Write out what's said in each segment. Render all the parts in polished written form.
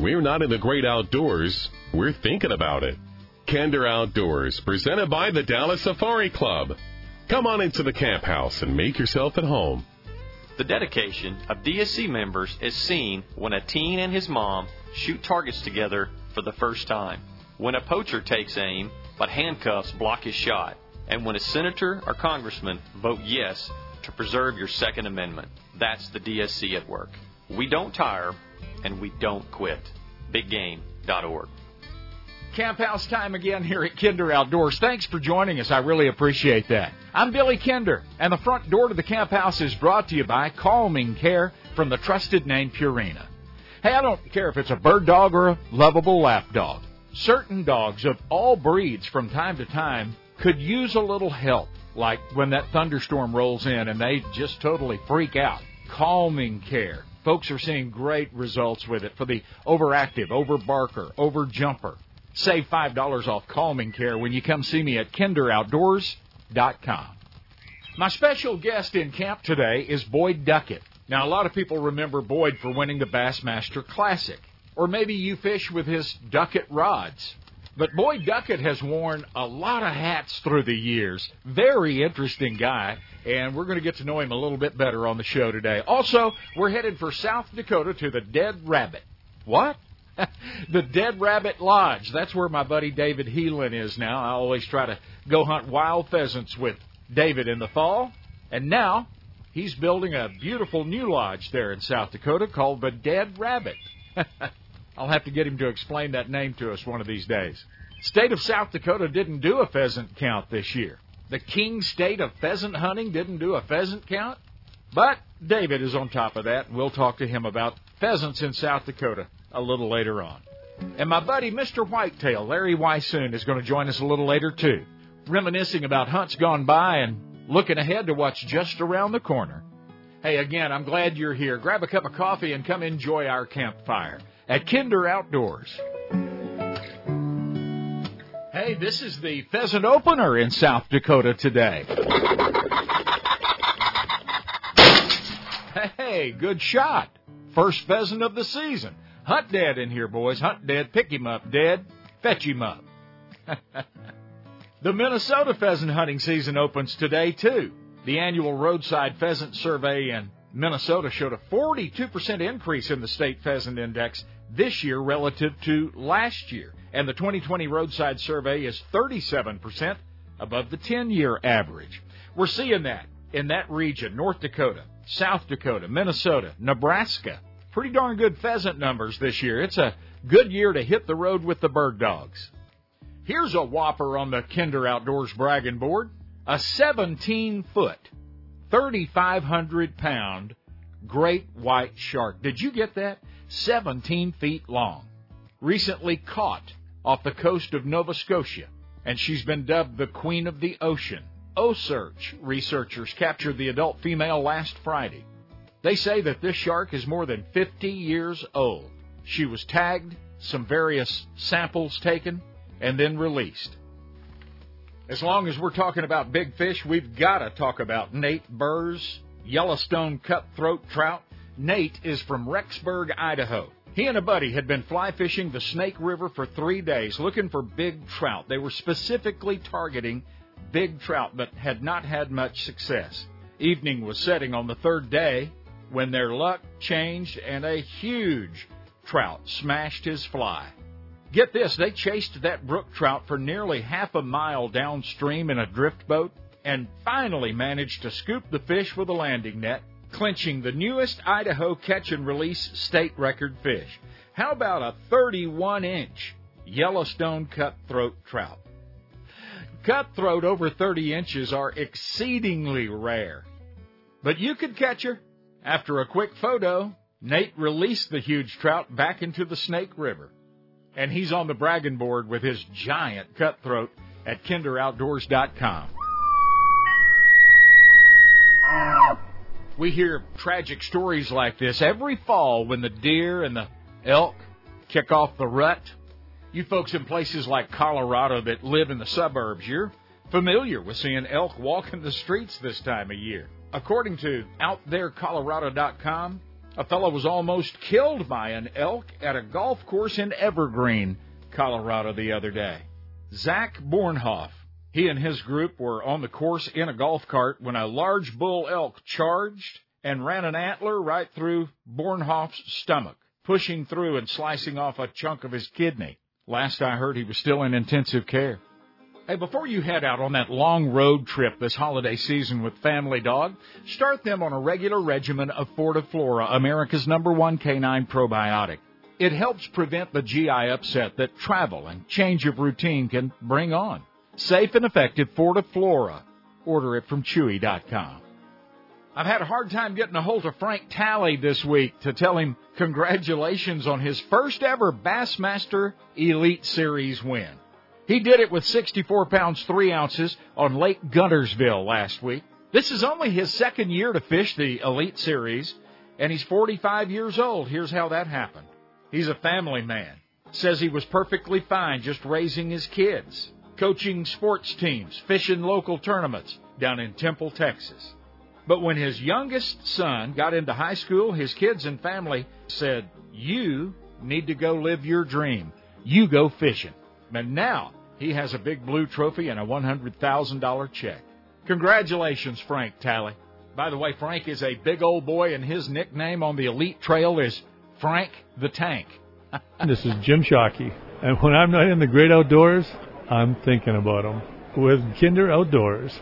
we're not in the great outdoors, we're thinking about it. Kinder Outdoors, presented by the Dallas Safari Club. Come on into the camp house and make yourself at home. The dedication of DSC members is seen when a teen and his mom shoot targets together for the first time, when a poacher takes aim but handcuffs block his shot, and when a senator or congressman vote yes to preserve your Second Amendment. That's the DSC at work. We don't tire, and we don't quit. BigGame.org. Camp House time again here at Kinder Outdoors. Thanks for joining us. I really appreciate that. I'm Billy Kinder, and the front door to the Camp House is brought to you by Calming Care from the trusted name Purina. Hey, I don't care if it's a bird dog or a lovable lap dog. Certain dogs of all breeds from time to time could use a little help, like when that thunderstorm rolls in and they just totally freak out. Calming Care. Folks are seeing great results with it for the overactive, overbarker, overjumper. Save $5 off Calming Care when you come see me at kinderoutdoors.com. My special guest in camp today is Boyd Duckett. Now, a lot of people remember Boyd for winning the Bassmaster Classic, or maybe you fish with his Duckett rods. But Boyd Duckett has worn a lot of hats through the years. Very interesting guy, and we're going to get to know him a little bit better on the show today. Also, we're headed for South Dakota to the Dead Rabbit. What? The Dead Rabbit Lodge. That's where my buddy David Heelan is now. I always try to go hunt wild pheasants with David in the fall. And now he's building a beautiful new lodge there in South Dakota called the Dead Rabbit. I'll have to get him to explain that name to us one of these days. State of South Dakota didn't do a pheasant count this year. The king state of pheasant hunting didn't do a pheasant count. But David is on top of that. We'll talk to him about pheasants in South Dakota a little later on. And my buddy, Mr. Whitetail, Larry Weissoon, is going to join us a little later, too, reminiscing about hunts gone by and looking ahead to what's just around the corner. Hey, again, I'm glad you're here. Grab a cup of coffee and come enjoy our campfire at Kinder Outdoors. Hey, this is the pheasant opener in South Dakota today. Hey, good shot. First pheasant of the season. Hunt Dad in here, boys. Hunt Dad. Pick him up, Dad. Fetch him up. The Minnesota pheasant hunting season opens today, too. The annual roadside pheasant survey in Minnesota showed a 42% increase in the state pheasant index this year relative to last year. And the 2020 roadside survey is 37% above the 10-year average. We're seeing that in that region, North Dakota, South Dakota, Minnesota, Nebraska. Pretty darn good pheasant numbers this year. It's a good year to hit the road with the bird dogs. Here's a whopper on the Kinder Outdoors bragging board. A 17-foot, 3,500-pound great white shark. Did you get that? 17 feet long. Recently caught off the coast of Nova Scotia, and she's been dubbed the Queen of the Ocean. OCEARCH researchers captured the adult female last Friday. They say that this shark is more than 50 years old. She was tagged, some various samples taken, and then released. As long as we're talking about big fish, we've got to talk about Nate Burr's Yellowstone cutthroat trout. Nate is from Rexburg, Idaho. He and a buddy had been fly fishing the Snake River for 3 days looking for big trout. They were specifically targeting big trout, but had not had much success. Evening was setting on the third day when their luck changed and a huge trout smashed his fly. Get this, they chased that brook trout for nearly half a mile downstream in a drift boat and finally managed to scoop the fish with a landing net, clinching the newest Idaho catch and release state record fish. How about a 31-inch Yellowstone cutthroat trout? Cutthroat over 30 inches are exceedingly rare, but you could catch her. After a quick photo, Nate released the huge trout back into the Snake River. And he's on the bragging board with his giant cutthroat at kinderoutdoors.com. We hear tragic stories like this every fall when the deer and the elk kick off the rut. You folks in places like Colorado that live in the suburbs, you're familiar with seeing elk walking the streets this time of year. According to OutThereColorado.com, A fellow was almost killed by an elk at a golf course in Evergreen, Colorado the other day. Zach Bornhoff. He and his group were on the course in a golf cart when a large bull elk charged and ran an antler right through Bornhoff's stomach, pushing through and slicing off a chunk of his kidney. Last I heard, he was still in intensive care. Hey, before you head out on that long road trip this holiday season with Family Dog, start them on a regular regimen of Fortiflora, America's #1 canine probiotic. It helps prevent the GI upset that travel and change of routine can bring on. Safe and effective Fortiflora. Order it from Chewy.com. I've had a hard time getting a hold of Frank Talley this week to tell him congratulations on his first ever Bassmaster Elite Series win. He did it with 64 pounds 3 ounces on Lake Guntersville last week. This is only his second year to fish the Elite Series, and he's 45 years old. Here's how that happened. He's a family man. Says he was perfectly fine just raising his kids, coaching sports teams, fishing local tournaments down in Temple, Texas. But when his youngest son got into high school, his kids and family said, "You need to go live your dream. You go fishing." And now he has a big blue trophy and a $100,000 check. Congratulations, Frank Talley. By the way, Frank is a big old boy, and his nickname on the Elite Trail is Frank the Tank. This is Jim Shockey, and when I'm not in the great outdoors, I'm thinking about them with Kinder Outdoors.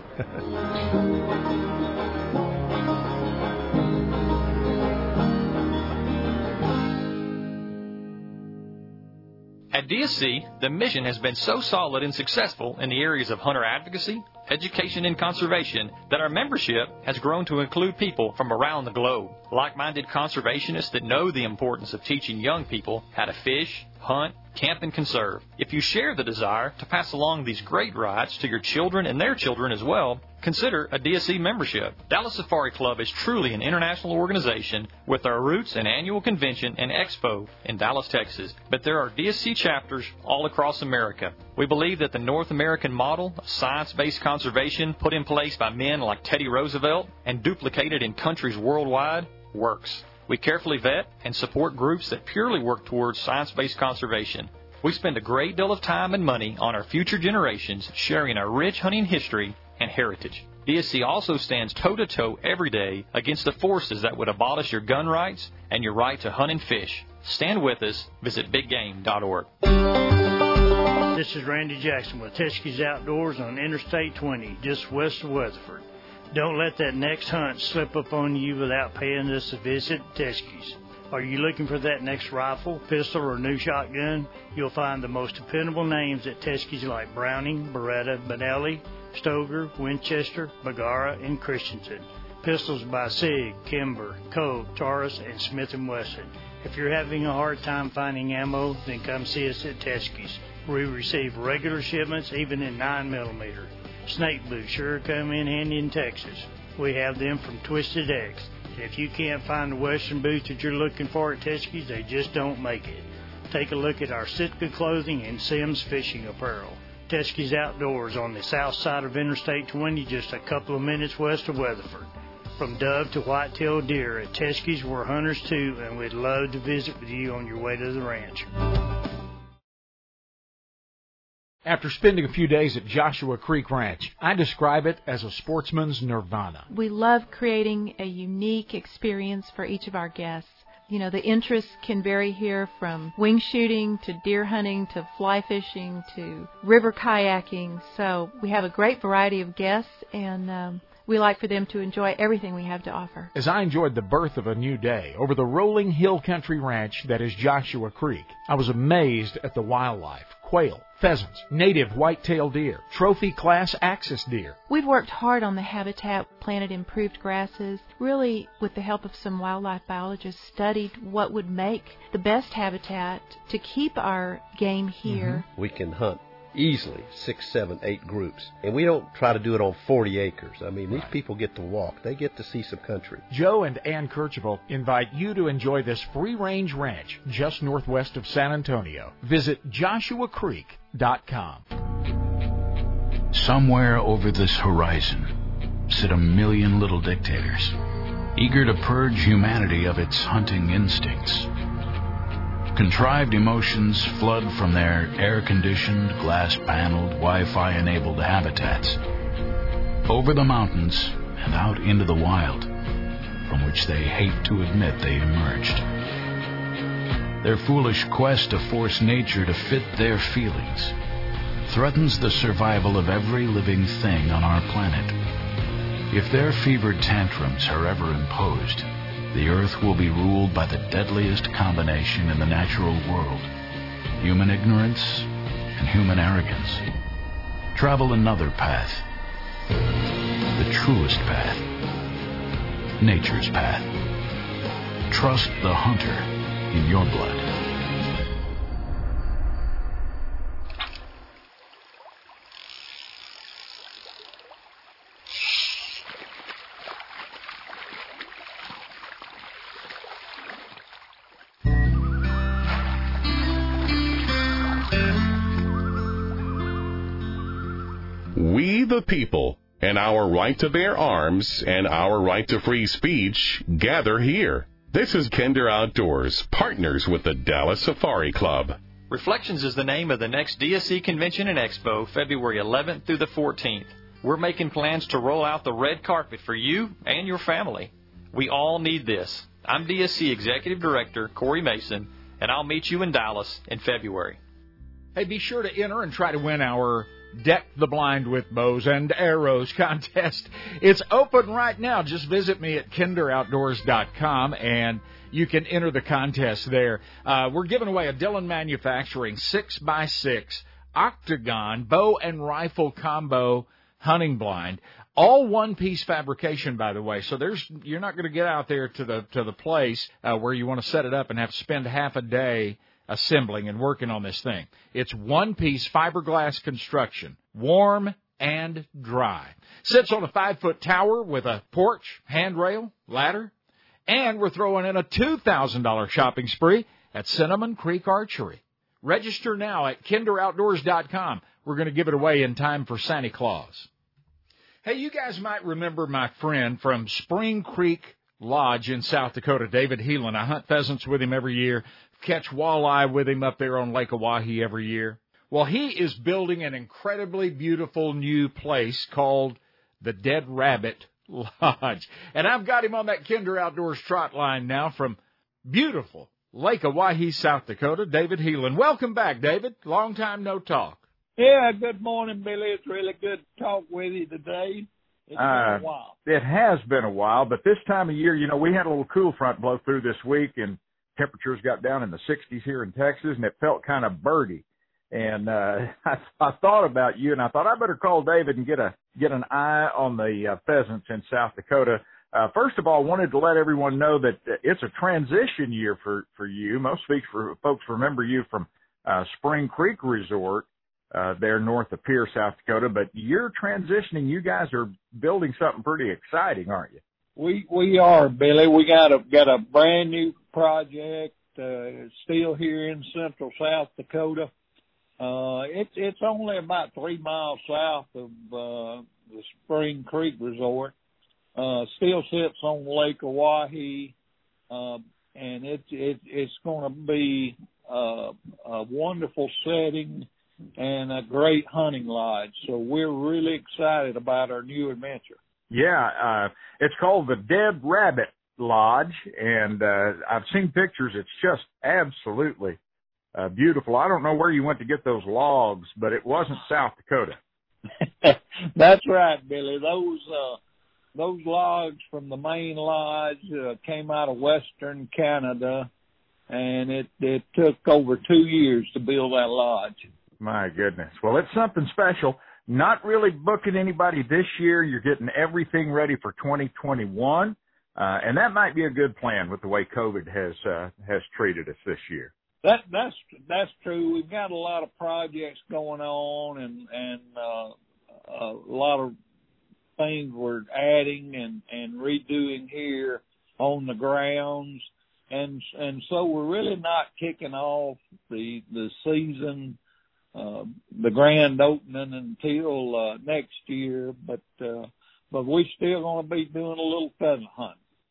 At DSC, the mission has been so solid and successful in the areas of hunter advocacy, education, and conservation that our membership has grown to include people from around the globe. Like-minded conservationists that know the importance of teaching young people how to fish, hunt, camp, and conserve. If you share the desire to pass along these great rights to your children and their children as well, consider a DSC membership. Dallas Safari Club is truly an international organization with our roots and annual convention and expo in Dallas, Texas. But there are DSC chapters all across America. We believe that the North American model of science-based conservation put in place by men like Teddy Roosevelt and duplicated in countries worldwide works. We carefully vet and support groups that purely work towards science-based conservation. We spend a great deal of time and money on our future generations sharing our rich hunting history and heritage. DSC also stands toe-to-toe every day against the forces that would abolish your gun rights and your right to hunt and fish. Stand with us. Visit biggame.org. This is Randy Jackson with Teschke's Outdoors on Interstate 20, just west of Weatherford. Don't let that next hunt slip up on you without paying us a visit at Teschke's. Are you looking for that next rifle, pistol, or new shotgun? You'll find the most dependable names at Teschke's like Browning, Beretta, Benelli, Stoeger, Winchester, Bergara, and Christensen. Pistols by Sig, Kimber, Colt, Taurus, and Smith & Wesson. If you're having a hard time finding ammo, then come see us at Teschke's. We receive regular shipments even in 9mm. Snake boots sure come in handy in Texas. We have them from Twisted X. If you can't find the Western boots that you're looking for at Teschke's, they just don't make it. Take a look at our Sitka clothing and Sims fishing apparel. Teschke's Outdoors on the south side of Interstate 20, just a couple of minutes west of Weatherford. From dove to white-tailed deer, at Teschke's we're hunters too, and we'd love to visit with you on your way to the ranch. After spending a few days at Joshua Creek Ranch, I describe it as a sportsman's nirvana. We love creating a unique experience for each of our guests. You know, the interests can vary here from wing shooting to deer hunting to fly fishing to river kayaking. So we have a great variety of guests, and we like for them to enjoy everything we have to offer. As I enjoyed the birth of a new day over the rolling hill country ranch that is Joshua Creek, I was amazed at the wildlife. Quail, pheasants, native white-tailed deer, trophy class axis deer. We've worked hard on the habitat, planted improved grasses, really with the help of some wildlife biologists studied what would make the best habitat to keep our game here. We can hunt easily 6, 7, 8 groups. And we don't try to do it on 40 acres. I mean, these people get to walk. They get to see some country. Joe and Ann Kercheval invite you to enjoy this free-range ranch just northwest of San Antonio. Visit JoshuaCreek.com. Somewhere over this horizon sit a million little dictators, eager to purge humanity of its hunting instincts. Contrived emotions flood from their air-conditioned, glass-paneled, Wi-Fi-enabled habitats over the mountains and out into the wild, from which they hate to admit they emerged. Their foolish quest to force nature to fit their feelings threatens the survival of every living thing on our planet. If their fevered tantrums are ever imposed, the Earth will be ruled by the deadliest combination in the natural world: human ignorance and human arrogance. Travel another path, the truest path, nature's path. Trust the hunter in your blood. We the people, and our right to bear arms and our right to free speech gather here. This is Kinder Outdoors, partners with the Dallas Safari Club. Reflections is the name of the next DSC Convention and Expo, February 11th through the 14th. We're making plans to roll out the red carpet for you and your family. We all need this. I'm DSC Executive Director Corey Mason, and I'll meet you in Dallas in February. Hey, be sure to enter and try to win our Deck the Blind with Bows and Arrows contest. It's open right now. Just visit me at kinderoutdoors.com and you can enter the contest there. We're giving away a Dillon Manufacturing 6x6 octagon bow and rifle combo hunting blind. All one-piece fabrication, by the way. So you're not going to get out there to the place where you want to set it up and have to spend half a day assembling and working on this thing. It's one-piece fiberglass construction, warm and dry. Sits on a 5-foot tower with a porch, handrail, ladder, and we're throwing in a $2,000 shopping spree at Cinnamon Creek Archery. Register now at kinderoutdoors.com. We're going to give it away in time for Santa Claus. Hey, you guys might remember my friend from Spring Creek Lodge in South Dakota, David Heelan. I hunt pheasants with him every year, catch walleye with him up there on Lake Oahe every year. Well, he is building an incredibly beautiful new place called the Dead Rabbit Lodge. And I've got him on that Kinder Outdoors trot line now from beautiful Lake Oahe, South Dakota, David Heelan. Welcome back, David. Long time no talk. Yeah, good morning, Billy. It's really good to talk with you today. It's been a while. It has been a while, but this time of year, we had a little cool front blow through this week, and temperatures got down in the 60s here in Texas, and it felt kind of birdy. And I thought about you, and I thought I better call David and get an eye on the pheasants in South Dakota. First of all, I wanted to let everyone know that it's a transition year for you. Most folks remember you from Spring Creek Resort there north of Pierre, South Dakota. But you're transitioning. You guys are building something pretty exciting, aren't you? We are, Billy. We got a brand new project still here in central South Dakota. It's only about 3 miles south of the Spring Creek Resort. Still sits on Lake Oahe, and it's going to be a wonderful setting and a great hunting lodge. So we're really excited about our new adventure. Yeah, it's called the Dead Rabbit Lodge, and I've seen pictures. It's just absolutely beautiful. I don't know where you went to get those logs, but it wasn't South Dakota. That's right, Billy. Those logs from the main lodge came out of Western Canada, and it took over 2 years to build that lodge. My goodness. Well, it's something special. Not really booking anybody this year. You're getting everything ready for 2021, and that might be a good plan with the way COVID has treated us this year. That's true. We've got a lot of projects going on, and a lot of things we're adding and redoing here on the grounds, and so we're really not kicking off the season, the grand opening until next year, but we're still going to be doing a little pheasant hunting.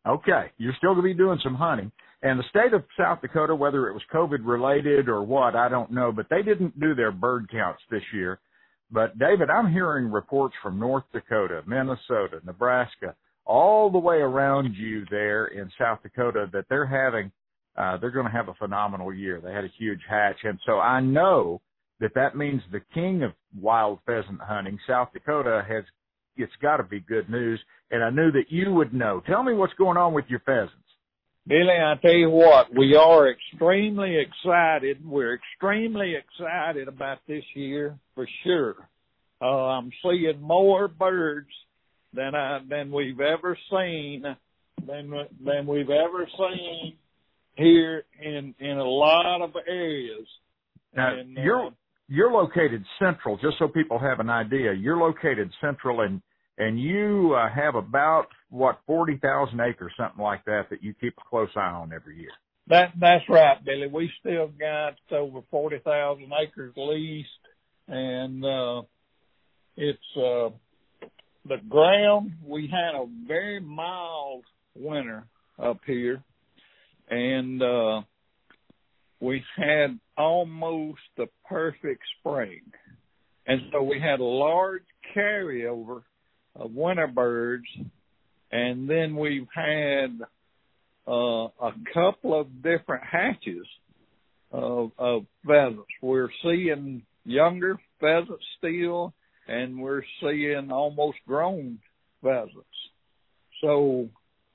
Okay, you're still going to be doing some hunting. And the state of South Dakota, whether it was COVID-related or what, I don't know, but they didn't do their bird counts this year. But, David, I'm hearing reports from North Dakota, Minnesota, Nebraska, all the way around you there in South Dakota that they're going to have a phenomenal year. They had a huge hatch. And so I know that means the king of wild pheasant hunting, South Dakota, it's got to be good news. And I knew that you would know. Tell me what's going on with your pheasants. Billy, I tell you what, we are extremely excited. We're extremely excited about this year for sure. I'm seeing more birds than we've ever seen, than we've ever seen here in a lot of areas. Now, and, you're located central, just so people have an idea. You're located central, and you have about, 40,000 acres, something like that you keep a close eye on every year. That's right, Billy. We still got over 40,000 acres leased, and it's the ground. We had a very mild winter up here, and we had almost the perfect spring. And so we had a large carryover of winter birds, and then we've had a couple of different hatches of pheasants. We're seeing younger pheasants still, and we're seeing almost grown pheasants. So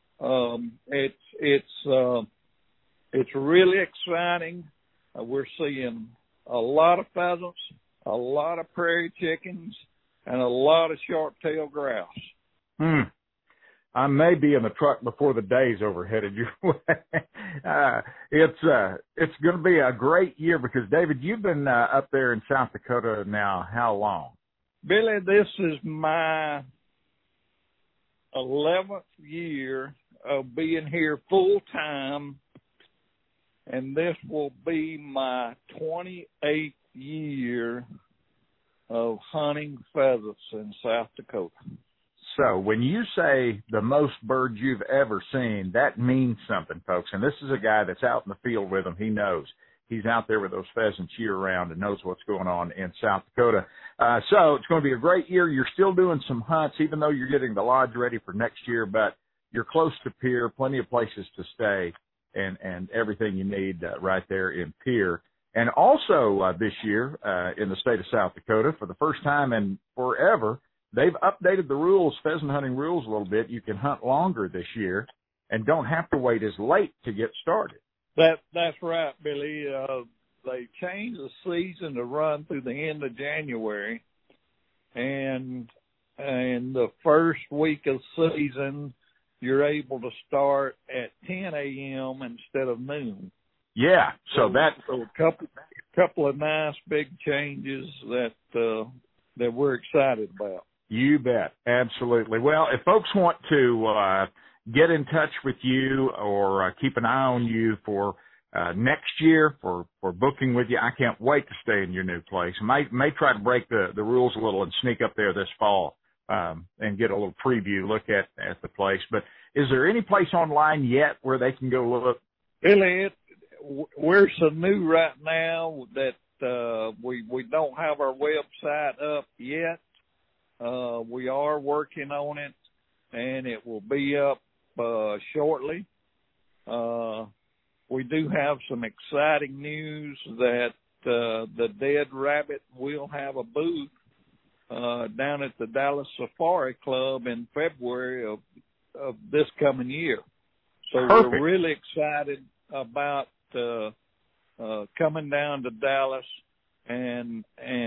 it's really exciting. We're seeing a lot of pheasants, a lot of prairie chickens, and a lot of short-tailed grouse. I may be in the truck before the day's overheaded your way. It's going to be a great year because, David, you've been up there in South Dakota now how long? Billy, this is my 11th year of being here full-time, and this will be my 28th year of hunting pheasants in South Dakota. So when you say the most birds you've ever seen, that means something, folks. And this is a guy that's out in the field with them. He knows. He's out there with those pheasants year-round and knows what's going on in South Dakota. So it's going to be a great year. You're still doing some hunts, even though you're getting the lodge ready for next year, but you're close to Pierre, plenty of places to stay, and everything you need right there in Pierre. And also this year in the state of South Dakota, for the first time in forever, they've updated the rules, pheasant hunting rules a little bit. You can hunt longer this year and don't have to wait as late to get started. That's right, Billy. They changed the season to run through the end of January, and the first week of season, you're able to start at 10 a.m. instead of noon. Yeah, so a couple of nice big changes that we're excited about. You bet, absolutely. Well, if folks want to get in touch with you or keep an eye on you for next year for booking with you, I can't wait to stay in your new place. May try to break the rules a little and sneak up there this fall and get a little preview look at the place. But is there any place online yet where they can go look? Billy, we're so new right now that we don't have our website up yet. We are working on it, and it will be up shortly. We do have some exciting news that the Dead Rabbit will have a booth down at the Dallas Safari Club in February of this coming year. So Perfect. We're really excited about coming down to Dallas and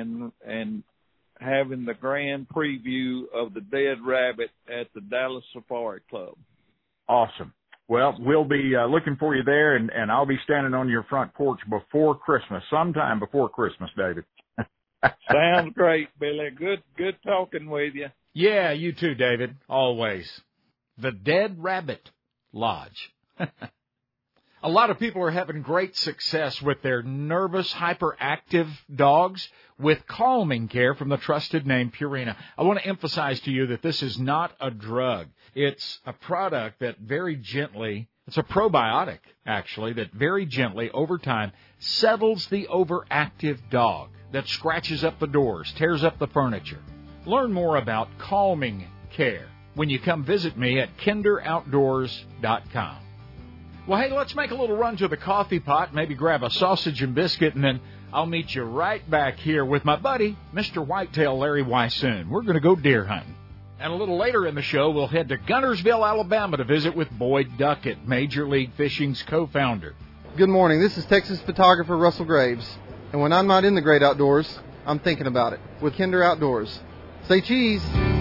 having the grand preview of the Dead Rabbit at the Dallas Safari Club. Awesome. Well, we'll be looking for you there, and I'll be standing on your front porch before Christmas, sometime before Christmas, David. Sounds great, Billy. Good talking with you. Yeah, you too, David, always. The Dead Rabbit Lodge. A lot of people are having great success with their nervous, hyperactive dogs with calming care from the trusted name Purina. I want to emphasize to you that this is not a drug. It's a product that very gently, it's a probiotic, actually, that very gently, over time, settles the overactive dog that scratches up the doors, tears up the furniture. Learn more about calming care when you come visit me at kinderoutdoors.com. Well, hey, let's make a little run to the coffee pot, maybe grab a sausage and biscuit, and then I'll meet you right back here with my buddy, Mr. Whitetail Larry Weissoon. We're going to go deer hunting. And a little later in the show, we'll head to Guntersville, Alabama to visit with Boyd Duckett, Major League Fishing's co-founder. Good morning. This is Texas photographer Russell Graves. And when I'm not in the great outdoors, I'm thinking about it with Kinder Outdoors. Say cheese.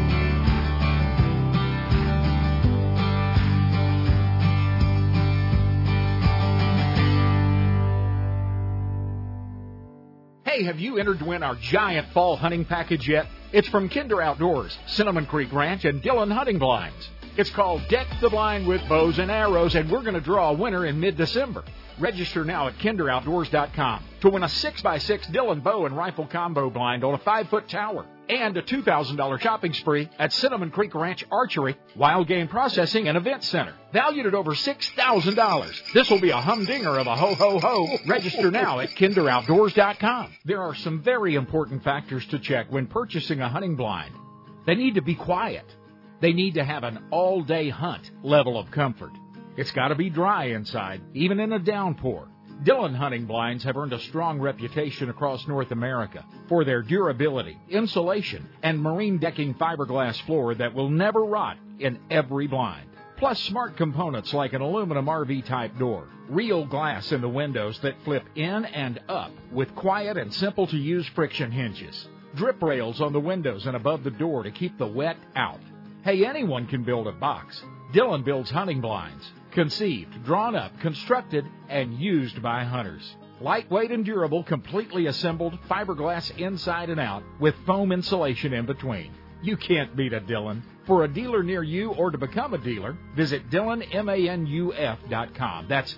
Hey, have you entered to win our giant fall hunting package yet? It's from Kinder Outdoors, Cinnamon Creek Ranch, and Dillon Hunting Blinds. It's called Deck the Blind with Bows and Arrows, and we're going to draw a winner in mid-December. Register now at kinderoutdoors.com to win a 6x6 Dillon bow and rifle combo blind on a 5-foot tower and a $2,000 shopping spree at Cinnamon Creek Ranch Archery, Wild Game Processing, and Event Center, valued at over $6,000. This will be a humdinger of a ho-ho-ho. Register now at kinderoutdoors.com. There are some very important factors to check when purchasing a hunting blind. They need to be quiet. They need to have an all-day hunt level of comfort. It's got to be dry inside, even in a downpour. Dillon hunting blinds have earned a strong reputation across North America for their durability, insulation, and marine decking fiberglass floor that will never rot in every blind. Plus smart components like an aluminum RV-type door, real glass in the windows that flip in and up with quiet and simple-to-use friction hinges, drip rails on the windows and above the door to keep the wet out. Hey, anyone can build a box. Dillon builds hunting blinds. Conceived, drawn up, constructed, and used by hunters. Lightweight and durable, completely assembled, fiberglass inside and out, with foam insulation in between. You can't beat a Dillon. For a dealer near you or to become a dealer, visit DillonManuf.com. That's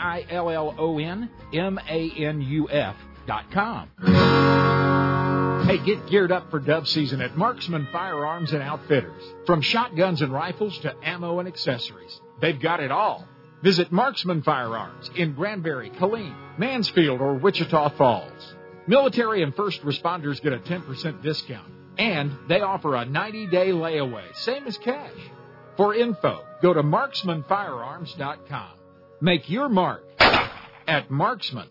DillonManuf.com. Hey, get geared up for dove season at Marksman Firearms and Outfitters. From shotguns and rifles to ammo and accessories, they've got it all. Visit Marksman Firearms in Granbury, Killeen, Mansfield, or Wichita Falls. Military and first responders get a 10% discount, and they offer a 90-day layaway, same as cash. For info, go to marksmanfirearms.com. Make your mark at Marksman.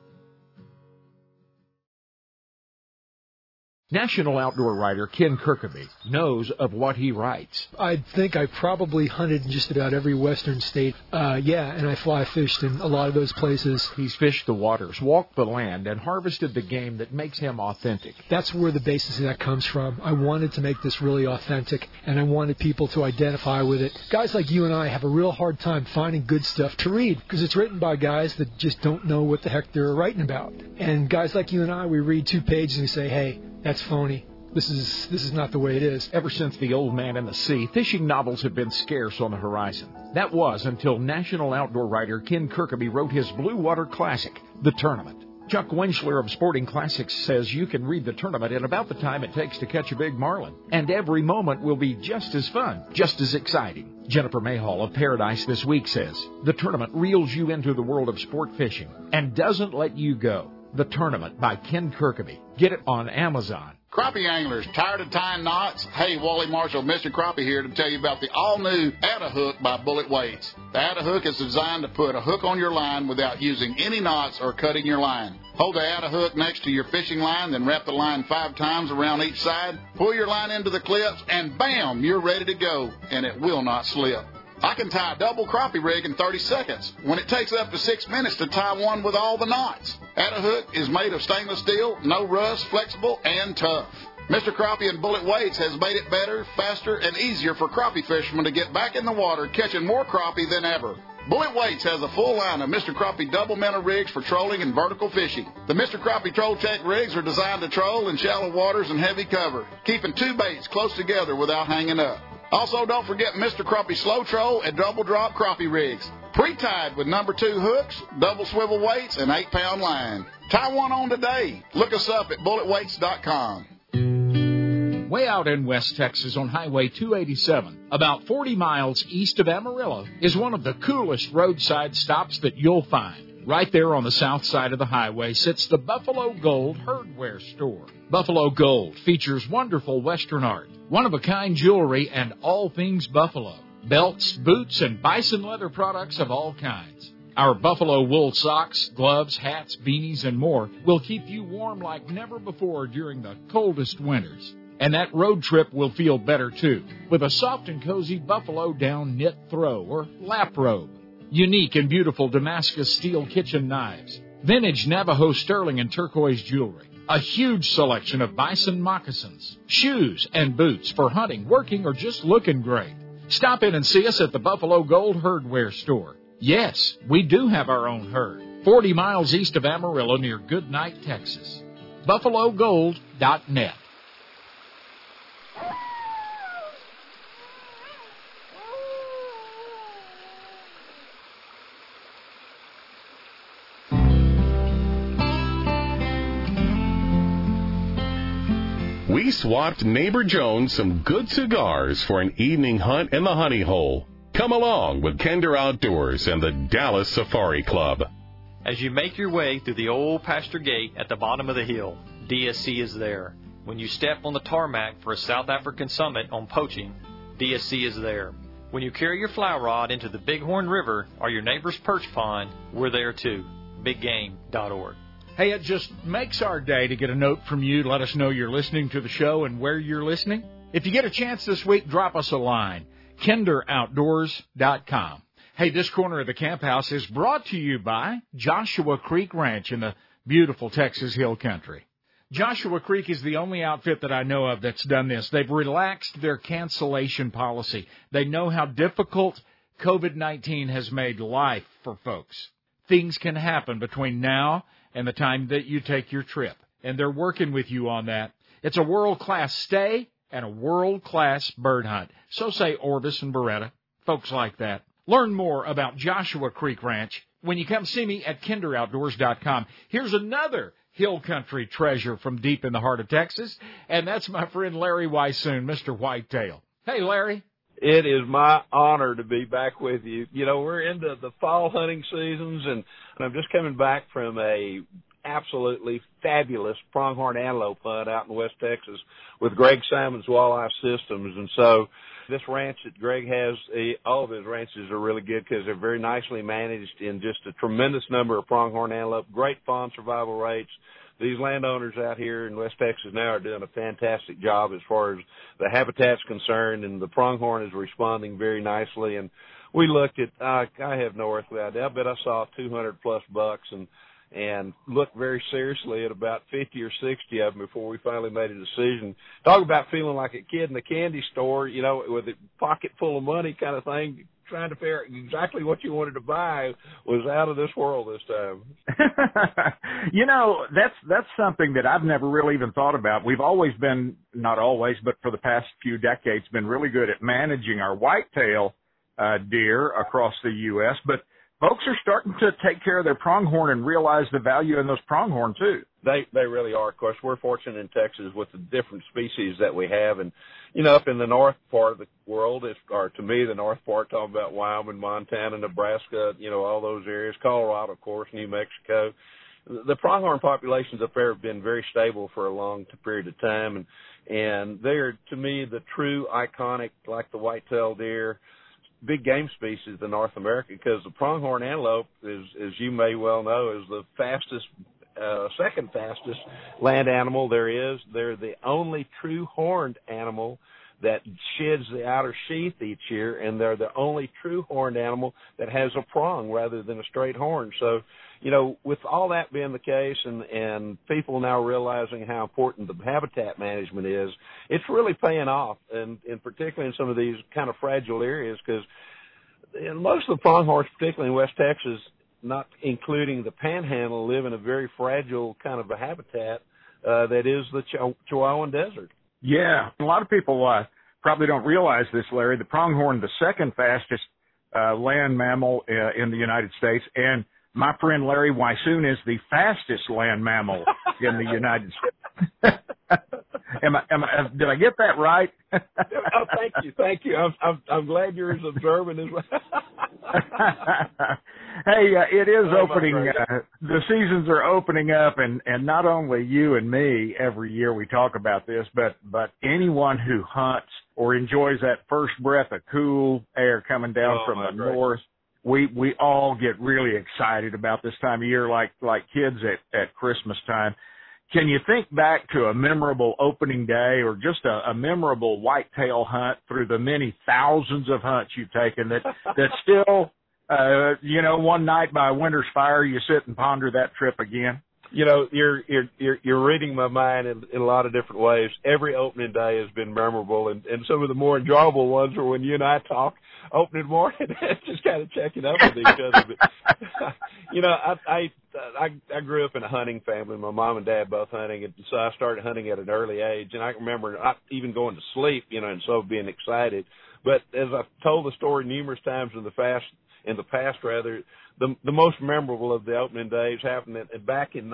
National outdoor writer Ken Kirkaby knows of what he writes. I think I probably hunted in just about every western state. And I fly fished in a lot of those places. He's fished the waters, walked the land, and harvested the game that makes him authentic. That's where the basis of that comes from. I wanted to make this really authentic, and I wanted people to identify with it. Guys like you and I have a real hard time finding good stuff to read because it's written by guys that just don't know what the heck they're writing about. And guys like you and I, we read 2 pages and we say, hey, that's phony. This is not the way it is. Ever since The Old Man and the Sea, fishing novels have been scarce on the horizon. That was until national outdoor writer Ken Kirkaby wrote his Blue Water Classic, The Tournament. Chuck Winchler of Sporting Classics says you can read The Tournament in about the time it takes to catch a big marlin. And every moment will be just as fun, just as exciting. Jennifer Mayhall of Paradise This Week says, The Tournament reels you into the world of sport fishing and doesn't let you go. The Tournament by Ken Kirkaby. Get it on Amazon. Crappie anglers, tired of tying knots? Hey, Wally Marshall, Mr. Crappie here to tell you about the all-new Atta Hook by Bullet Weights. The Atta Hook is designed to put a hook on your line without using any knots or cutting your line. Hold the Atta Hook next to your fishing line, then wrap the line 5 times around each side. Pull your line into the clips, and bam, you're ready to go, and it will not slip. I can tie a double crappie rig in 30 seconds when it takes up to 6 minutes to tie one with all the knots. Atta Hook is made of stainless steel, no rust, flexible, and tough. Mr. Crappie and Bullet Weights has made it better, faster, and easier for crappie fishermen to get back in the water catching more crappie than ever. Bullet Weights has a full line of Mr. Crappie double minnow rigs for trolling and vertical fishing. The Mr. Crappie Troll Tech rigs are designed to troll in shallow waters and heavy cover, keeping 2 baits close together without hanging up. Also, don't forget Mr. Crappie Slow Troll and Double Drop Crappie rigs. Pre-tied with number 2 hooks, double swivel weights, and 8-pound line. Tie one on today. Look us up at bulletweights.com. Way out in West Texas on Highway 287, about 40 miles east of Amarillo, is one of the coolest roadside stops that you'll find. Right there on the south side of the highway sits the Buffalo Gold Herdware Store. Buffalo Gold features wonderful Western art, one-of-a-kind jewelry, and all things Buffalo. Belts, boots, and bison leather products of all kinds. Our Buffalo wool socks, gloves, hats, beanies, and more will keep you warm like never before during the coldest winters. And that road trip will feel better, too, with a soft and cozy buffalo down knit throw or lap robe. Unique and beautiful Damascus steel kitchen knives. Vintage Navajo sterling and turquoise jewelry. A huge selection of bison moccasins. Shoes and boots for hunting, working, or just looking great. Stop in and see us at the Buffalo Gold Herdware Store. Yes, we do have our own herd. 40 miles east of Amarillo near Goodnight, Texas. BuffaloGold.net. We swapped Neighbor Jones some good cigars for an evening hunt in the Honey Hole. Come along with Kinder Outdoors and the Dallas Safari Club. As you make your way through the old pasture gate at the bottom of the hill, DSC is there. When you step on the tarmac for a South African summit on poaching, DSC is there. When you carry your fly rod into the Bighorn River or your neighbor's perch pond, we're there too. BigGame.org. Hey, it just makes our day to get a note from you to let us know you're listening to the show and where you're listening. If you get a chance this week, drop us a line. KinderOutdoors.com. Hey, this corner of the Camp House is brought to you by Joshua Creek Ranch in the beautiful Texas Hill Country. Joshua Creek is the only outfit that I know of that's done this. They've relaxed their cancellation policy. They know how difficult COVID-19 has made life for folks. Things can happen between now and the time that you take your trip, and they're working with you on that. It's a world-class stay and a world-class bird hunt. So say Orvis and Beretta, folks like that. Learn more about Joshua Creek Ranch when you come see me at KinderOutdoors.com. Here's another hill country treasure from deep in the heart of Texas, and that's my friend Larry Weissoon, Mr. Whitetail. Hey, Larry. It is my honor to be back with you. You know, we're into the fall hunting seasons, and I'm just coming back from a absolutely fabulous pronghorn antelope hunt out in West Texas with Greg Simon's Walleye Systems. And so this ranch that Greg has, all of his ranches are really good because they're very nicely managed in just a tremendous number of pronghorn antelope, great fawn survival rates. These landowners out here in West Texas now are doing a fantastic job as far as the habitat's concerned, and the pronghorn is responding very nicely. And we looked at, I have no earthly idea, I bet I saw 200-plus bucks and looked very seriously at about 50 or 60 of them before we finally made a decision. Talk about feeling like a kid in a candy store, you know, with a pocket full of money kind of thing. Trying to figure out exactly what you wanted to buy was out of this world this time. You know, that's something that I've never really even thought about. We've always been, not always, but for the past few decades, been really good at managing our whitetail deer across the U.S., but folks are starting to take care of their pronghorn and realize the value in those pronghorn, too. They really are. Of course, we're fortunate in Texas with the different species that we have. And, you know, up in the north part of the world, or to me, the north part, talking about Wyoming, Montana, Nebraska, you know, all those areas, Colorado, of course, New Mexico. The pronghorn populations up there have been very stable for a long period of time. And they're, to me, the true iconic, like the whitetail deer, big game species in North America, because the pronghorn antelope is, as you may well know, is the fastest, second fastest land animal there is. They're the only true horned animal that sheds the outer sheath each year, and they're the only true horned animal that has a prong rather than a straight horn. So, you know, with all that being the case and people now realizing how important the habitat management is, it's really paying off, and particularly in some of these kind of fragile areas, because most of the pronghorns, particularly in West Texas, not including the Panhandle, live in a very fragile kind of a habitat that is the Chihuahuan Desert. Yeah, a lot of people probably don't realize this, Larry. The pronghorn, the second fastest land mammal in the United States. And my friend Larry Weissoon is the fastest land mammal in the United States. Did I get that right? Oh, thank you. I'm glad you're as observant as well. Hey, it is opening. The seasons are opening up, and not only you and me every year we talk about this, but anyone who hunts or enjoys that first breath of cool air coming down from the north. We all get really excited about this time of year, like kids at Christmas time. Can you think back to a memorable opening day or just a memorable whitetail hunt through the many thousands of hunts you've taken that still, one night by a winter's fire, you sit and ponder that trip again? You know, you're reading my mind in a lot of different ways. Every opening day has been memorable, and some of the more enjoyable ones are when you and I talk opening morning, just kind of checking up with each other. But, I grew up in a hunting family. My mom and dad both hunting, and so I started hunting at an early age. And I remember not even going to sleep, and so being excited. But as I've told the story numerous times in the past, the most memorable of the opening days happened back in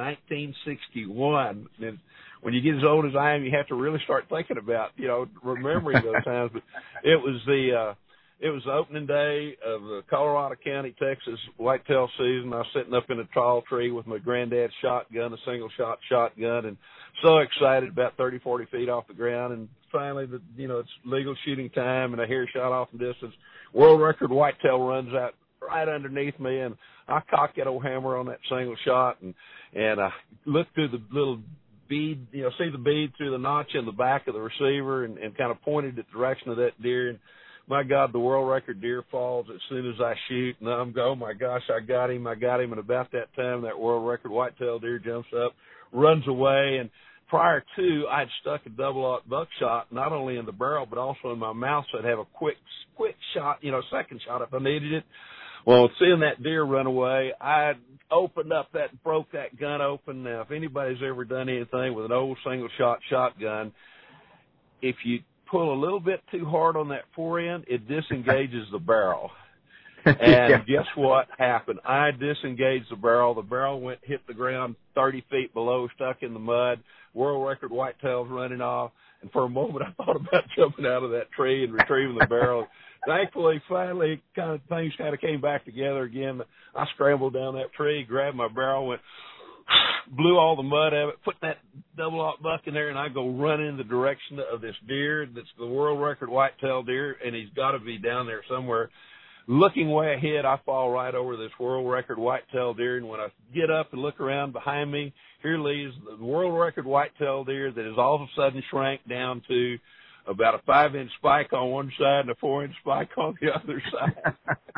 1961. And when you get as old as I am, you have to really start thinking about, remembering those times. But it was the opening day of the Colorado County, Texas whitetail season. I was sitting up in a tall tree with my granddad's shotgun, a single shot shotgun, and so excited, about 30, 40 feet off the ground. And finally, it's legal shooting time, and I hear a shot off in distance. World record whitetail runs out right underneath me, and I cock that old hammer on that single shot, and I look through the little bead, see the bead through the notch in the back of the receiver, and kind of pointed the direction of that deer. And my God, the world record deer falls as soon as I shoot, and I'm going, oh my gosh, I got him. And about that time, that world record whitetail deer jumps up, runs away, and prior to, I'd stuck a double-aught buckshot not only in the barrel but also in my mouth, so I'd have a quick shot, second shot if I needed it. Well, seeing that deer run away, I opened up broke that gun open. Now, if anybody's ever done anything with an old single-shot shotgun, if you pull a little bit too hard on that forend, it disengages the barrel. And guess what happened? I disengaged the barrel. The barrel hit the ground 30 feet below, stuck in the mud. World record whitetails running off. And for a moment, I thought about jumping out of that tree and retrieving the barrel. Thankfully, finally, things came back together again. I scrambled down that tree, grabbed my barrel, blew all the mud out of it, put that double-aught buck in there, and I go running in the direction of this deer that's the world record whitetail deer, and he's got to be down there somewhere. Looking way ahead, I fall right over this world record whitetail deer, and when I get up and look around behind me, here leaves the world record whitetail deer that has all of a sudden shrank down to about a 5-inch spike on one side and a 4-inch spike on the other side.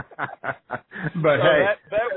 But so hey,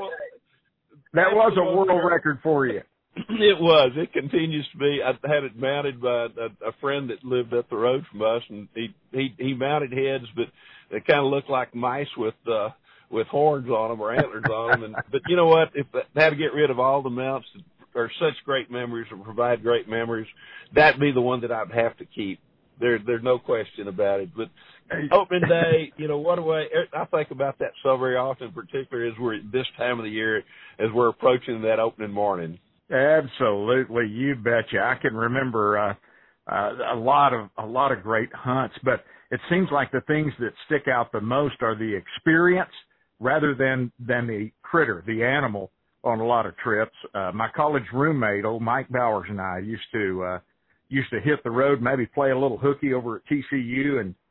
that was a world record for you. It was. It continues to be. I had it mounted by a friend that lived up the road from us, and he mounted heads, but they kind of looked like mice with horns on them or antlers on them. But you know what? If I had to get rid of all the mounts that are such great memories or provide great memories, that'd be the one that I'd have to keep. There's no question about it. But opening day, what do I think about that so very often, particularly as we're this time of the year, as we're approaching that opening morning. Absolutely, you betcha. I can remember a lot of great hunts, but it seems like the things that stick out the most are the experience rather than the critter, the animal, on a lot of trips. My college roommate, old Mike Bowers, and I used to hit the road, maybe play a little hooky over at TCU and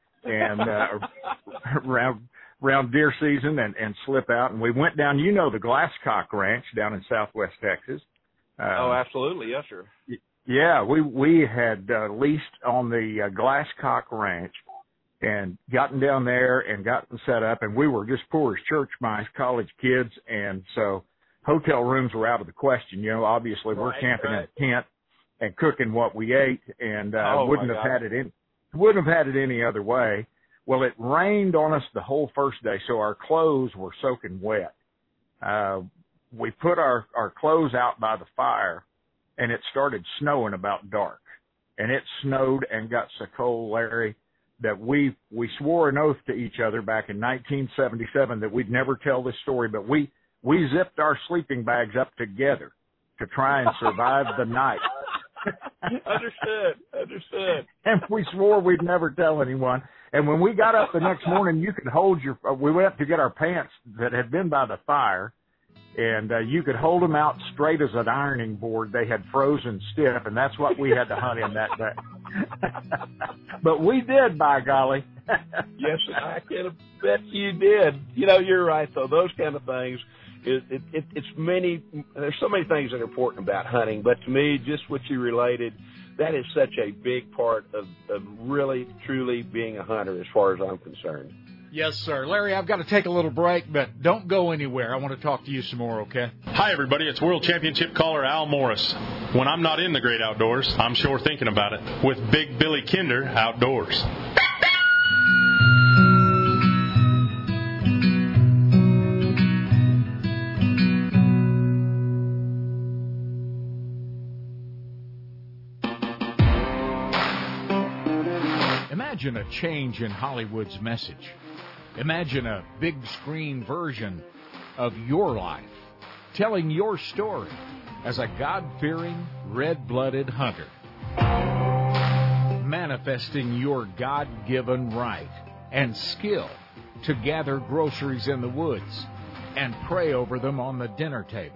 around deer season and slip out. And we went down, the Glasscock Ranch down in southwest Texas. Oh, absolutely. Yes, sir. Yeah, we had leased on the Glasscock Ranch and gotten down there and gotten set up, and we were just poor as church mice, college kids, and so hotel rooms were out of the question. Obviously we're camping in a tent and cooking what we ate, and wouldn't have had it any other way. Well, it rained on us the whole first day, so our clothes were soaking wet. We put our clothes out by the fire, and it started snowing about dark. And it snowed and got so cold, Larry, that we swore an oath to each other back in 1977 that we'd never tell this story, but we zipped our sleeping bags up together to try and survive the night. Understood. And we swore we'd never tell anyone. And when we got up the next morning, you could hold we went to get our pants that had been by the fire, and you could hold them out straight as an ironing board. They had frozen stiff, and that's what we had to hunt in that day. But we did, by golly. Yes, I can bet you did. You know, you're right, though. Those kind of things, it's many, there's so many things that are important about hunting, but to me, just what you related, that is such a big part of really, truly being a hunter as far as I'm concerned. Yes, sir. Larry, I've got to take a little break, but don't go anywhere. I want to talk to you some more, okay? Hi, everybody. It's World Championship caller Al Morris. When I'm not in the great outdoors, I'm sure thinking about it with Big Billy Kinder Outdoors. Imagine a change in Hollywood's message. Imagine a big screen version of your life, telling your story as a God-fearing, red-blooded hunter, manifesting your God-given right and skill to gather groceries in the woods and pray over them on the dinner table.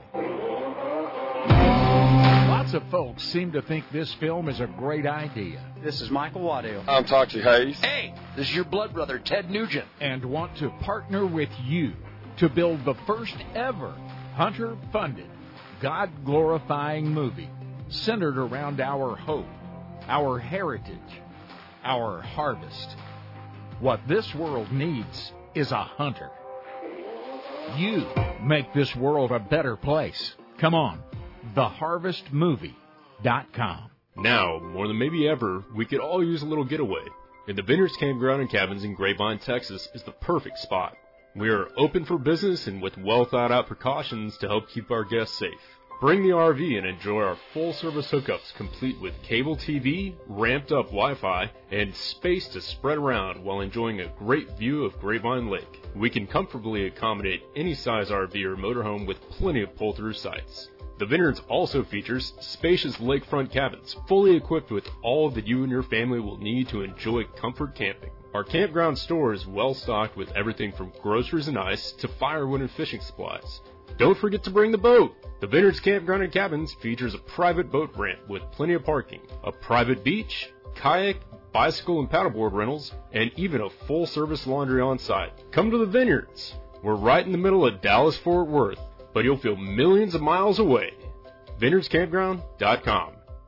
Lots of folks seem to think this film is a great idea. This is Michael Waddell. I'm Toxie Hayes. Hey, this is your blood brother, Ted Nugent. And want to partner with you to build the first ever hunter-funded, God-glorifying movie centered around our hope, our heritage, our harvest. What this world needs is a hunter. You make this world a better place. Come on, theharvestmovie.com. Now, more than maybe ever, we could all use a little getaway. And the Vineyards Campground and Cabins in Grapevine, Texas is the perfect spot. We are open for business and with well-thought-out precautions to help keep our guests safe. Bring the RV and enjoy our full-service hookups complete with cable TV, ramped-up Wi-Fi, and space to spread around while enjoying a great view of Grapevine Lake. We can comfortably accommodate any size RV or motorhome with plenty of pull-through sites. The Vineyards also features spacious lakefront cabins, fully equipped with all that you and your family will need to enjoy comfort camping. Our campground store is well stocked with everything from groceries and ice to firewood and fishing supplies. Don't forget to bring the boat! The Vineyards Campground and Cabins features a private boat ramp with plenty of parking, a private beach, kayak, bicycle and paddleboard rentals, and even a full-service laundry on site. Come to the Vineyards! We're right in the middle of Dallas-Fort Worth, but you'll feel millions of miles away. VineyardsCampground.com.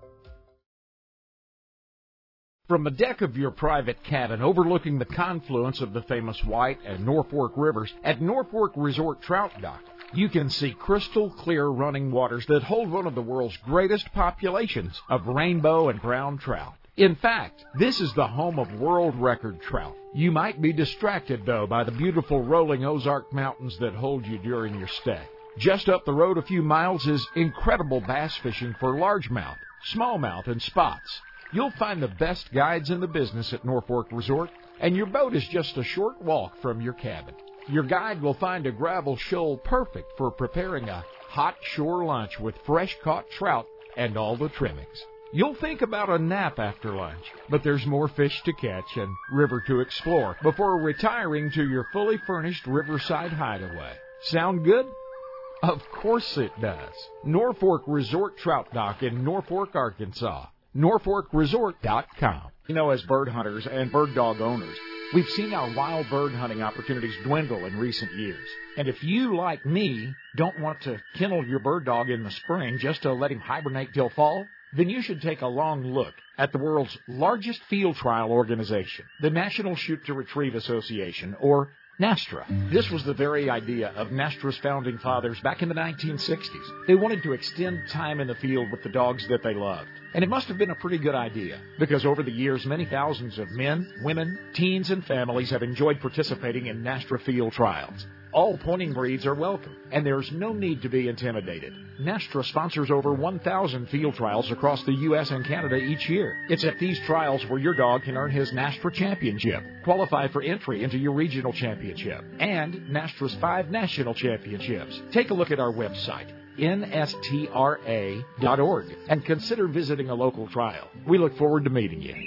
From the deck of your private cabin overlooking the confluence of the famous White and Norfork rivers at Norfork Resort Trout Dock, you can see crystal clear running waters that hold one of the world's greatest populations of rainbow and brown trout. In fact, this is the home of world record trout. You might be distracted, though, by the beautiful rolling Ozark Mountains that hold you during your stay. Just up the road a few miles is incredible bass fishing for largemouth, smallmouth, and spots. You'll find the best guides in the business at Norfork Resort, and your boat is just a short walk from your cabin. Your guide will find a gravel shoal perfect for preparing a hot shore lunch with fresh-caught trout and all the trimmings. You'll think about a nap after lunch, but there's more fish to catch and river to explore before retiring to your fully furnished riverside hideaway. Sound good? Of course it does. Norfork Resort Trout Dock in Norfork, Arkansas. NorforkResort.com. You know, as bird hunters and bird dog owners, we've seen our wild bird hunting opportunities dwindle in recent years. And if you, like me, don't want to kennel your bird dog in the spring just to let him hibernate till fall, then you should take a long look at the world's largest field trial organization, the National Shoot to Retrieve Association, or NASTRA. This was the very idea of NASTRA's founding fathers back in the 1960s. They wanted to extend time in the field with the dogs that they loved. And it must have been a pretty good idea, because over the years, many thousands of men, women, teens, and families have enjoyed participating in NASTRA field trials. All pointing breeds are welcome, and there's no need to be intimidated. Nestra sponsors over 1,000 field trials across the U.S. and Canada each year. It's at these trials where your dog can earn his Nestra championship, qualify for entry into your regional championship, and Nestra's 5 national championships. Take a look at our website, nstra.org, and consider visiting a local trial. We look forward to meeting you.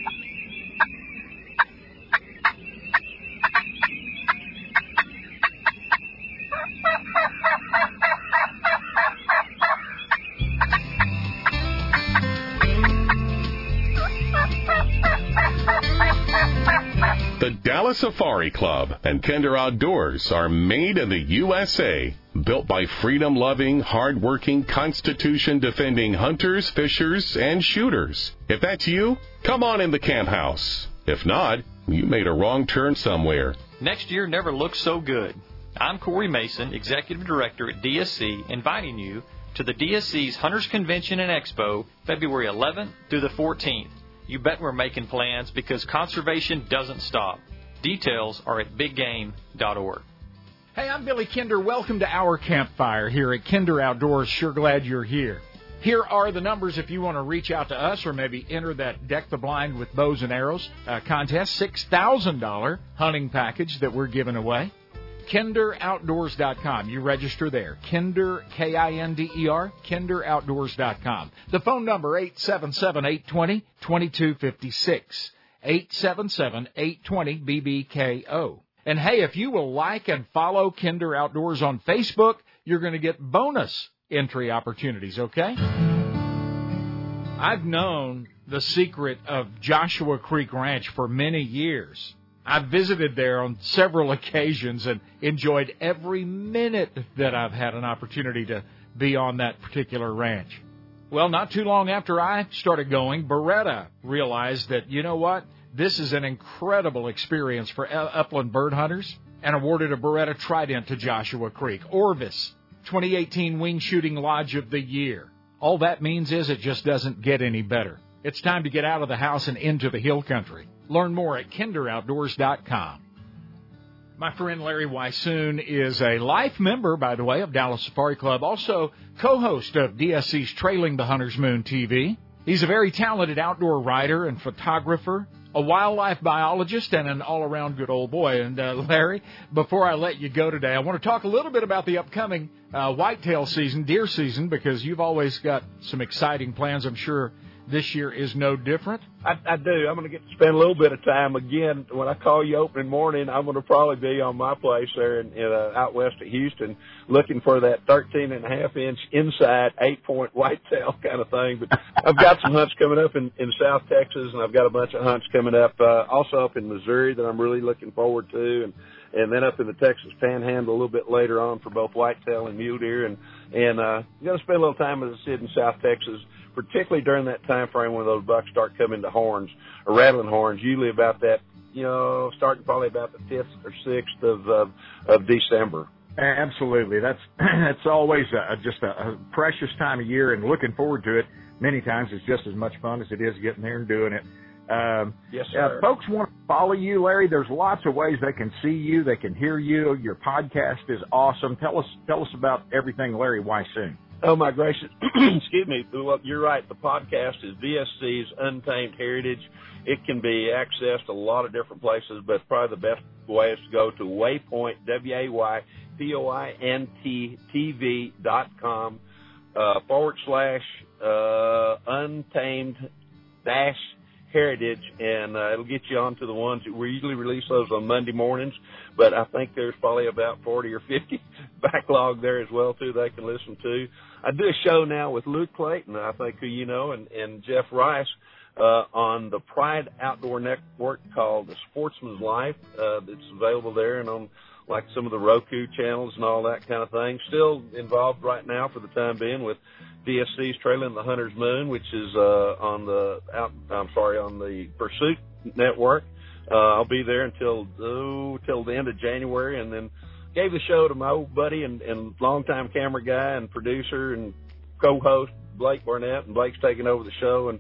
The Dallas Safari Club and Kinder Outdoors are made in the USA, built by freedom-loving, hard-working, Constitution-defending hunters, fishers, and shooters. If that's you, come on in the camp house. If not, you made a wrong turn somewhere. Next year never looks so good. I'm Corey Mason, Executive Director at DSC, inviting you to the DSC's Hunters Convention and Expo, February 11th through the 14th. You bet we're making plans because conservation doesn't stop. Details are at biggame.org. Hey, I'm Billy Kinder. Welcome to our campfire here at Kinder Outdoors. Sure glad you're here. Here are the numbers if you want to reach out to us or maybe enter that Deck the Blind with Bows and Arrows contest, $6,000 hunting package that we're giving away. KinderOutdoors.com. You register there. Kinder, Kinder, KinderOutdoors.com. The phone number, 877-820-2256. 877-820-BBKO. And hey, if you will like and follow Kinder Outdoors on Facebook, you're going to get bonus entry opportunities, okay? I've known the secret of Joshua Creek Ranch for many years. I've visited there on several occasions and enjoyed every minute that I've had an opportunity to be on that particular ranch. Well, not too long after I started going, Beretta realized that, you know what, this is an incredible experience for upland bird hunters and awarded a Beretta Trident to Joshua Creek. Orvis, 2018 Wing Shooting Lodge of the Year. All that means is it just doesn't get any better. It's time to get out of the house and into the hill country. Learn more at KinderOutdoors.com. My friend Larry Weissoon is a life member, by the way, of Dallas Safari Club, also co-host of DSC's Trailing the Hunter's Moon TV. He's a very talented outdoor writer and photographer, a wildlife biologist, and an all-around good old boy. And, Larry, before I let you go today, I want to talk a little bit about the upcoming whitetail season, deer season, because you've always got some exciting plans. I'm sure this year is no different. I do. I'm going to get to spend a little bit of time again. When I call you opening morning, I'm going to probably be on my place there in out west of Houston looking for that 13.5-inch inside 8-point whitetail kind of thing. But I've got some hunts coming up in South Texas, and I've got a bunch of hunts coming up also up in Missouri that I'm really looking forward to, and then up in the Texas Panhandle a little bit later on for both whitetail and mule deer. And I'm going to spend a little time, as I said, in South Texas, particularly during that time frame when those bucks start coming to horns or rattling horns, usually about that, starting probably about the 5th or 6th of December. Absolutely. That's always just a precious time of year, and looking forward to it. Many times it's just as much fun as it is getting there and doing it. Yes, sir. Folks want to follow you, Larry. There's lots of ways they can see you, they can hear you. Your podcast is awesome. Tell us about everything Larry Weissoon. Oh, my gracious. Excuse me. Well, you're right. The podcast is DSC's Untamed Heritage. It can be accessed a lot of different places, but probably the best way is to go to Waypoint, WAYPOINT.TV.com /untamed-heritage, and it'll get you onto the ones that we usually release those on Monday mornings, but I think there's probably about 40 or 50 backlog there as well, too, they can listen to. I do a show now with Luke Clayton, I think who you know, and Jeff Rice on the Pride Outdoor Network called The Sportsman's Life. It's available there and on like some of the Roku channels and all that kind of thing. Still involved right now for the time being with DSC's Trailing the Hunter's Moon, which is on the Pursuit Network. I'll be there until the end of January, and then gave the show to my old buddy and longtime camera guy and producer and co-host Blake Barnett, and Blake's taking over the show. And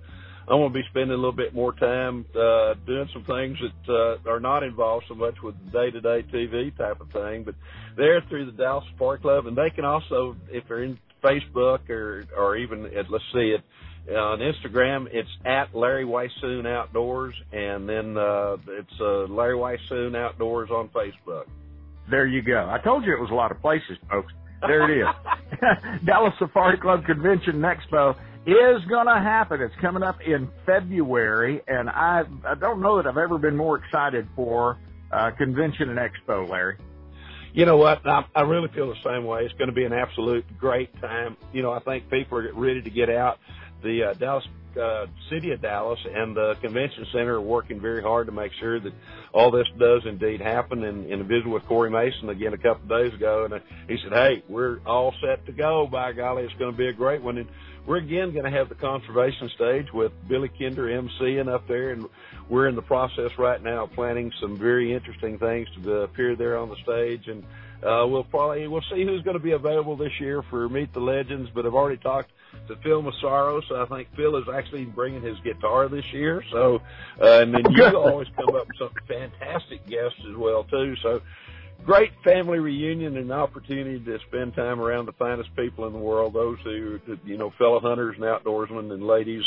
I'm going to be spending a little bit more time doing some things that are not involved so much with day-to-day TV type of thing. But they're through the Dallas Safari Club, and they can also, if they're in Facebook or even, let's see it, on Instagram, it's at Larry Weishuhn Outdoors, and then it's Larry Weishuhn Outdoors on Facebook. There you go. I told you it was a lot of places, folks. There it is. Dallas Safari Club Convention and Expo is going to happen. It's coming up in February, and I don't know that I've ever been more excited for Convention and Expo, Larry. You know what? I really feel the same way. It's going to be an absolute great time. You know, I think people are ready to get out. The Dallas City of Dallas and the Convention Center are working very hard to make sure that all this does indeed happen. And in a visit with Corey Mason again a couple of days ago, and he said, hey, we're all set to go. By golly, it's going to be a great one. And we're again going to have the conservation stage with Billy Kinder emceeing up there, and we're in the process right now of planning some very interesting things to appear there on the stage. And we'll see who's going to be available this year for Meet the Legends. But I've already talked to Phil Massaro, so I think Phil is actually bringing his guitar this year. So, and then you always come up with some fantastic guests as well too. So, great family reunion and opportunity to spend time around the finest people in the world. Those who, you know, fellow hunters and outdoorsmen and ladies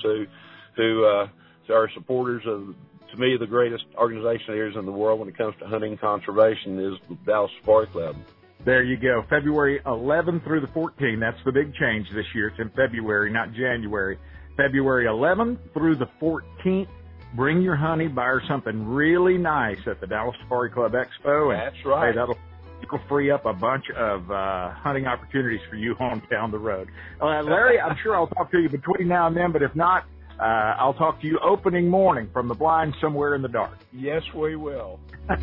who are supporters of, to me, the greatest organization there is in the world when it comes to hunting conservation is the Dallas Safari Club. There you go. February 11th through the 14th. That's the big change this year. It's in February, not January. February 11th through the 14th. Bring your honey, buy her something really nice at the Dallas Safari Club Expo. And, that's right. Hey, that'll free up a bunch of hunting opportunities for you on down the road. Larry, I'm sure I'll talk to you between now and then, but if not, I'll talk to you opening morning from the blind somewhere in the dark. Yes, we will.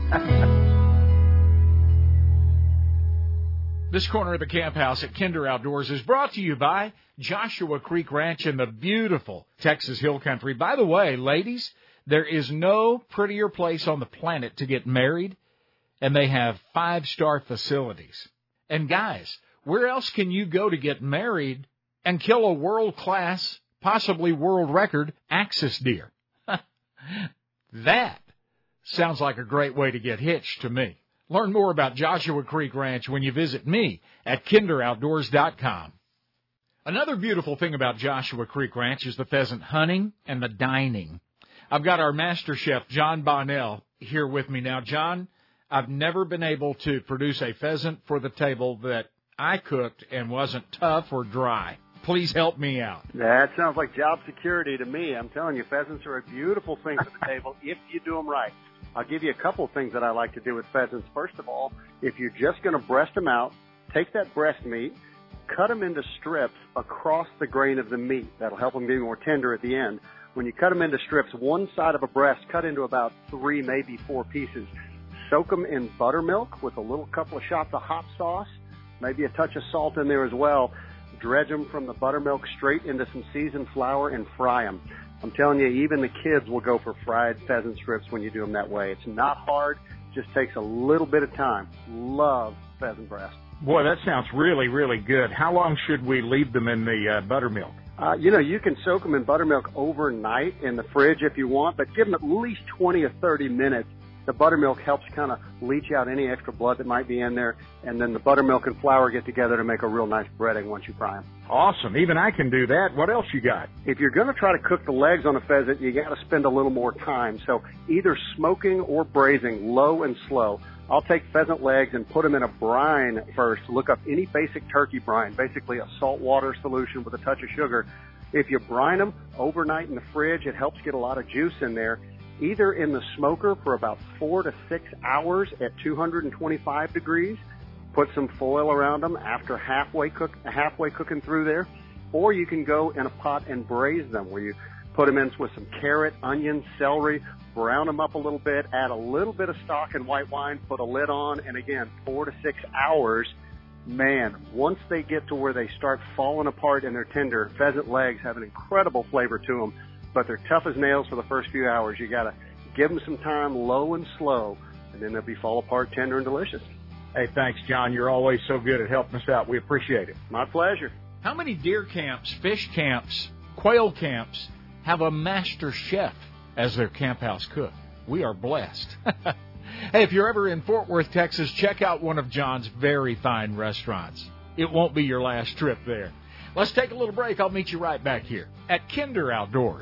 This corner of the camp house at Kinder Outdoors is brought to you by Joshua Creek Ranch in the beautiful Texas Hill Country. By the way, ladies, there is no prettier place on the planet to get married, and they have 5-star facilities. And guys, where else can you go to get married and kill a world-class, possibly world record, axis deer? That sounds like a great way to get hitched to me. Learn more about Joshua Creek Ranch when you visit me at kinderoutdoors.com. Another beautiful thing about Joshua Creek Ranch is the pheasant hunting and the dining. I've got our master chef, John Bonnell, here with me now. John, I've never been able to produce a pheasant for the table that I cooked and wasn't tough or dry. Please help me out. That sounds like job security to me. I'm telling you, pheasants are a beautiful thing for the table if you do them right. I'll give you a couple of things that I like to do with pheasants. First of all, if you're just going to breast them out, take that breast meat, cut them into strips across the grain of the meat. That'll help them be more tender at the end. When you cut them into strips, one side of a breast cut into about 3, maybe 4 pieces. Soak them in buttermilk with a little couple of shots of hot sauce, maybe a touch of salt in there as well. Dredge them from the buttermilk straight into some seasoned flour and fry them. I'm telling you, even the kids will go for fried pheasant strips when you do them that way. It's not hard, just takes a little bit of time. Love pheasant breast. Boy, that sounds really, really good. How long should we leave them in the buttermilk? You can soak them in buttermilk overnight in the fridge if you want, but give them at least 20 or 30 minutes. The buttermilk helps kind of leach out any extra blood that might be in there, and then the buttermilk and flour get together to make a real nice breading once you fry them. Awesome. Even I can do that. What else you got? If you're going to try to cook the legs on a pheasant, you got to spend a little more time. So either smoking or braising, low and slow. I'll take pheasant legs and put them in a brine first. Look up any basic turkey brine, basically a salt water solution with a touch of sugar. If you brine them overnight in the fridge, it helps get a lot of juice in there. Either in the smoker for about 4 to 6 hours at 225 degrees. Put some foil around them after halfway cooking through there. Or you can go in a pot and braise them, where you put them in with some carrot, onion, celery, brown them up a little bit, add a little bit of stock and white wine, put a lid on, and again, 4 to 6 hours. Man, once they get to where they start falling apart and they're tender, pheasant legs have an incredible flavor to them. But they're tough as nails for the first few hours. You got to give them some time, low and slow, and then they'll be fall apart, tender, and delicious. Hey, thanks, John. You're always so good at helping us out. We appreciate it. My pleasure. How many deer camps, fish camps, quail camps have a master chef as their camp house cook. We are blessed. Hey, if you're ever in Fort Worth, Texas, check out one of John's very fine restaurants. It won't be your last trip there. Let's take a little break. I'll meet you right back here at Kinder Outdoors.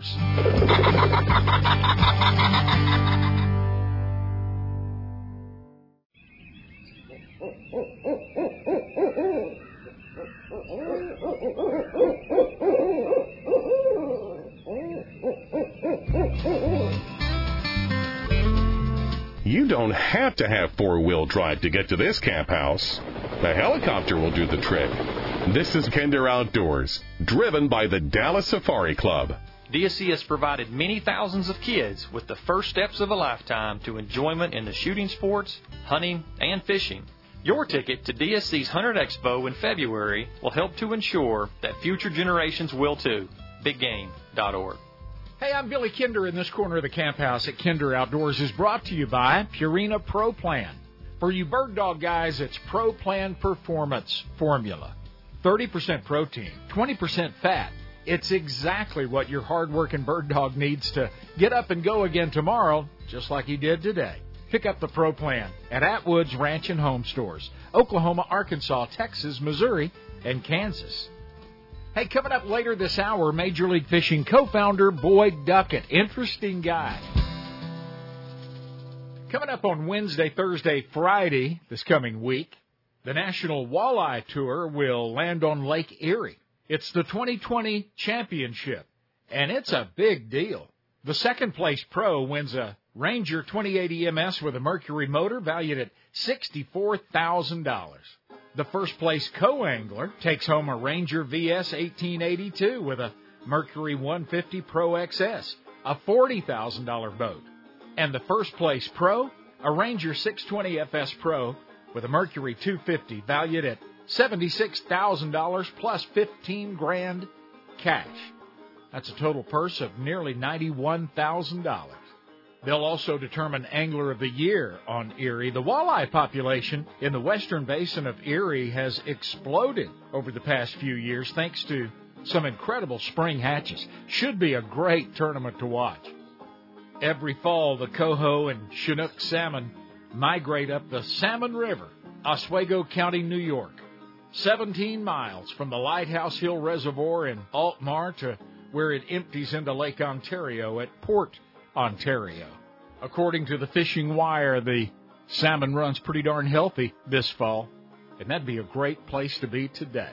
You don't have to have four-wheel drive to get to this camp house. A helicopter will do the trick. This is Kinder Outdoors, driven by the Dallas Safari Club. DSC has provided many thousands of kids with the first steps of a lifetime to enjoyment in the shooting sports, hunting, and fishing. Your ticket to DSC's Hunter Expo in February will help to ensure that future generations will too. BigGame.org. Hey, I'm Billy Kinder, and this corner of the camp house at Kinder Outdoors is brought to you by Purina Pro Plan. For you bird dog guys, it's Pro Plan Performance Formula. 30% protein, 20% fat. It's exactly what your hard-working bird dog needs to get up and go again tomorrow, just like he did today. Pick up the Pro Plan at Atwood's Ranch and Home Stores, Oklahoma, Arkansas, Texas, Missouri, and Kansas. Hey, coming up later this hour, Major League Fishing co-founder Boyd Duckett. Interesting guy. Coming up on Wednesday, Thursday, Friday this coming week, the National Walleye Tour will land on Lake Erie. It's the 2020 championship, and it's a big deal. The second-place pro wins a Ranger 2080 MS with a Mercury motor valued at $64,000. The first-place co-angler takes home a Ranger VS 1882 with a Mercury 150 Pro XS, a $40,000 boat. And the first-place pro, a Ranger 620 FS Pro with a Mercury 250 valued at $76,000 plus $15,000 cash. That's a total purse of nearly $91,000. They'll also determine Angler of the Year on Erie. The walleye population in the western basin of Erie has exploded over the past few years thanks to some incredible spring hatches. Should be a great tournament to watch. Every fall, the coho and Chinook salmon migrate up the Salmon River, Oswego County, New York, 17 miles from the Lighthouse Hill Reservoir in Altmar to where it empties into Lake Ontario at Port Ontario. According to the Fishing Wire, the salmon runs pretty darn healthy this fall, and that'd be a great place to be today.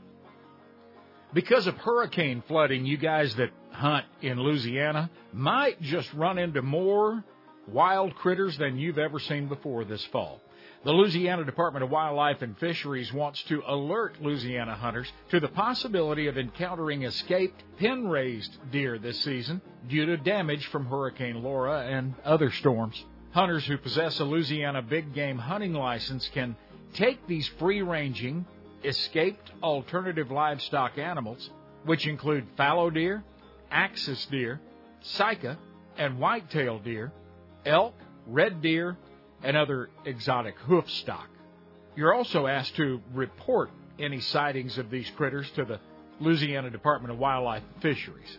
Because of hurricane flooding, you guys that hunt in Louisiana might just run into more wild critters than you've ever seen before this fall. The Louisiana Department of Wildlife and Fisheries wants to alert Louisiana hunters to the possibility of encountering escaped pen-raised deer this season due to damage from Hurricane Laura and other storms. Hunters who possess a Louisiana big game hunting license can take these free-ranging, escaped alternative livestock animals, which include fallow deer, axis deer, sika, and whitetail deer, elk, red deer, and other exotic hoof stock. You're also asked to report any sightings of these critters to the Louisiana Department of Wildlife and Fisheries.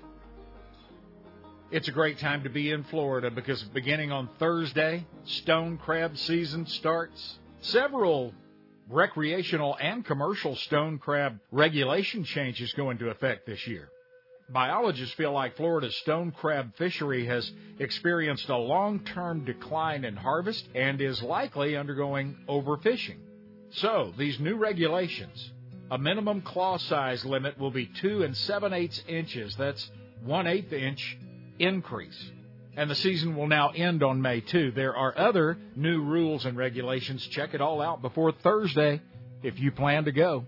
It's a great time to be in Florida because beginning on Thursday, stone crab season starts. Several recreational and commercial stone crab regulation changes go into effect this year. Biologists feel like Florida's stone crab fishery has experienced a long-term decline in harvest and is likely undergoing overfishing. So, these new regulations, a minimum claw size limit will be 2 7/8 inches. That's 1/8 inch increase. And the season will now end on May 2. There are other new rules and regulations. Check it all out before Thursday if you plan to go.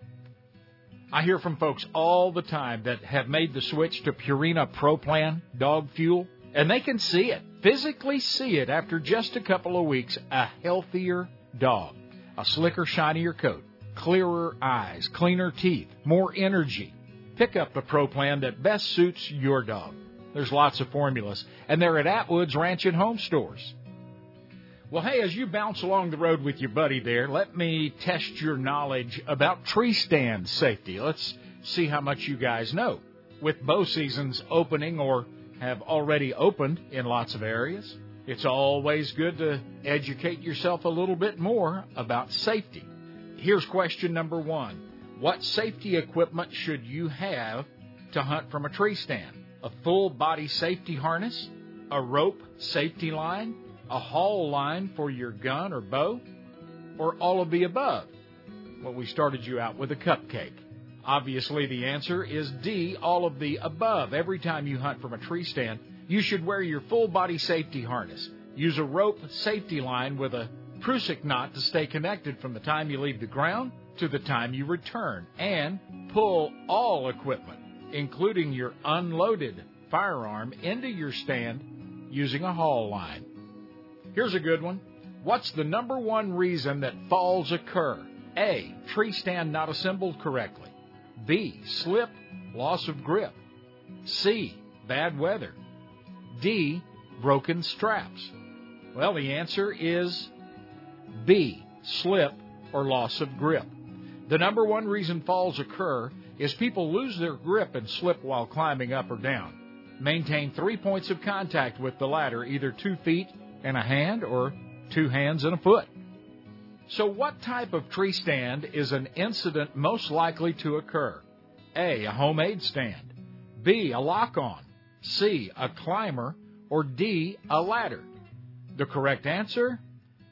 I hear from folks all the time that have made the switch to Purina Pro Plan dog fuel, and they can see it, physically see it after just a couple of weeks. A healthier dog, a slicker, shinier coat, clearer eyes, cleaner teeth, more energy. Pick up the Pro Plan that best suits your dog. There's lots of formulas, and they're at Atwood's Ranch and Home Stores. Well, hey, as you bounce along the road with your buddy there, let me test your knowledge about tree stand safety. Let's see how much you guys know. With bow seasons opening or have already opened in lots of areas. It's always good to educate yourself a little bit more about safety. Here's question number 1. What safety equipment should you have to hunt from a tree stand? A full body safety harness, a rope safety line, a haul line for your gun or bow, or all of the above? Well, we started you out with a cupcake. Obviously, the answer is D, all of the above. Every time you hunt from a tree stand, you should wear your full body safety harness. Use a rope safety line with a Prusik knot to stay connected from the time you leave the ground to the time you return, and pull all equipment, including your unloaded firearm, into your stand using a haul line. Here's a good one. What's the number 1 reason that falls occur? A, tree stand not assembled correctly. B, slip, loss of grip. C, bad weather. D, broken straps. Well, the answer is B, slip or loss of grip. The number 1 reason falls occur is people lose their grip and slip while climbing up or down. Maintain 3 points of contact with the ladder, either 2 feet and a hand or 2 hands and a foot. So what type of tree stand is an incident most likely to occur? A, a homemade stand. B, a lock-on. C, a climber. Or D, a ladder. The correct answer?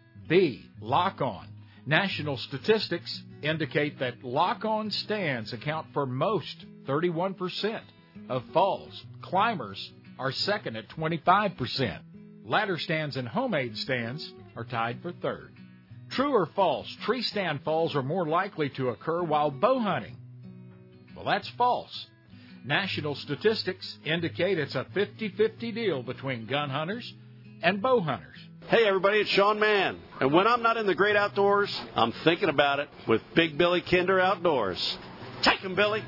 B, lock-on. National statistics indicate that lock-on stands account for most, 31%, of falls. Climbers are second at 25%. Ladder stands and homemade stands are tied for third. True or false, tree stand falls are more likely to occur while bow hunting? Well, that's false. National statistics indicate it's a 50-50 deal between gun hunters and bow hunters. Hey everybody, it's Sean Mann. And when I'm not in the great outdoors, I'm thinking about it with Big Billy Kinder Outdoors. Take 'em, Billy!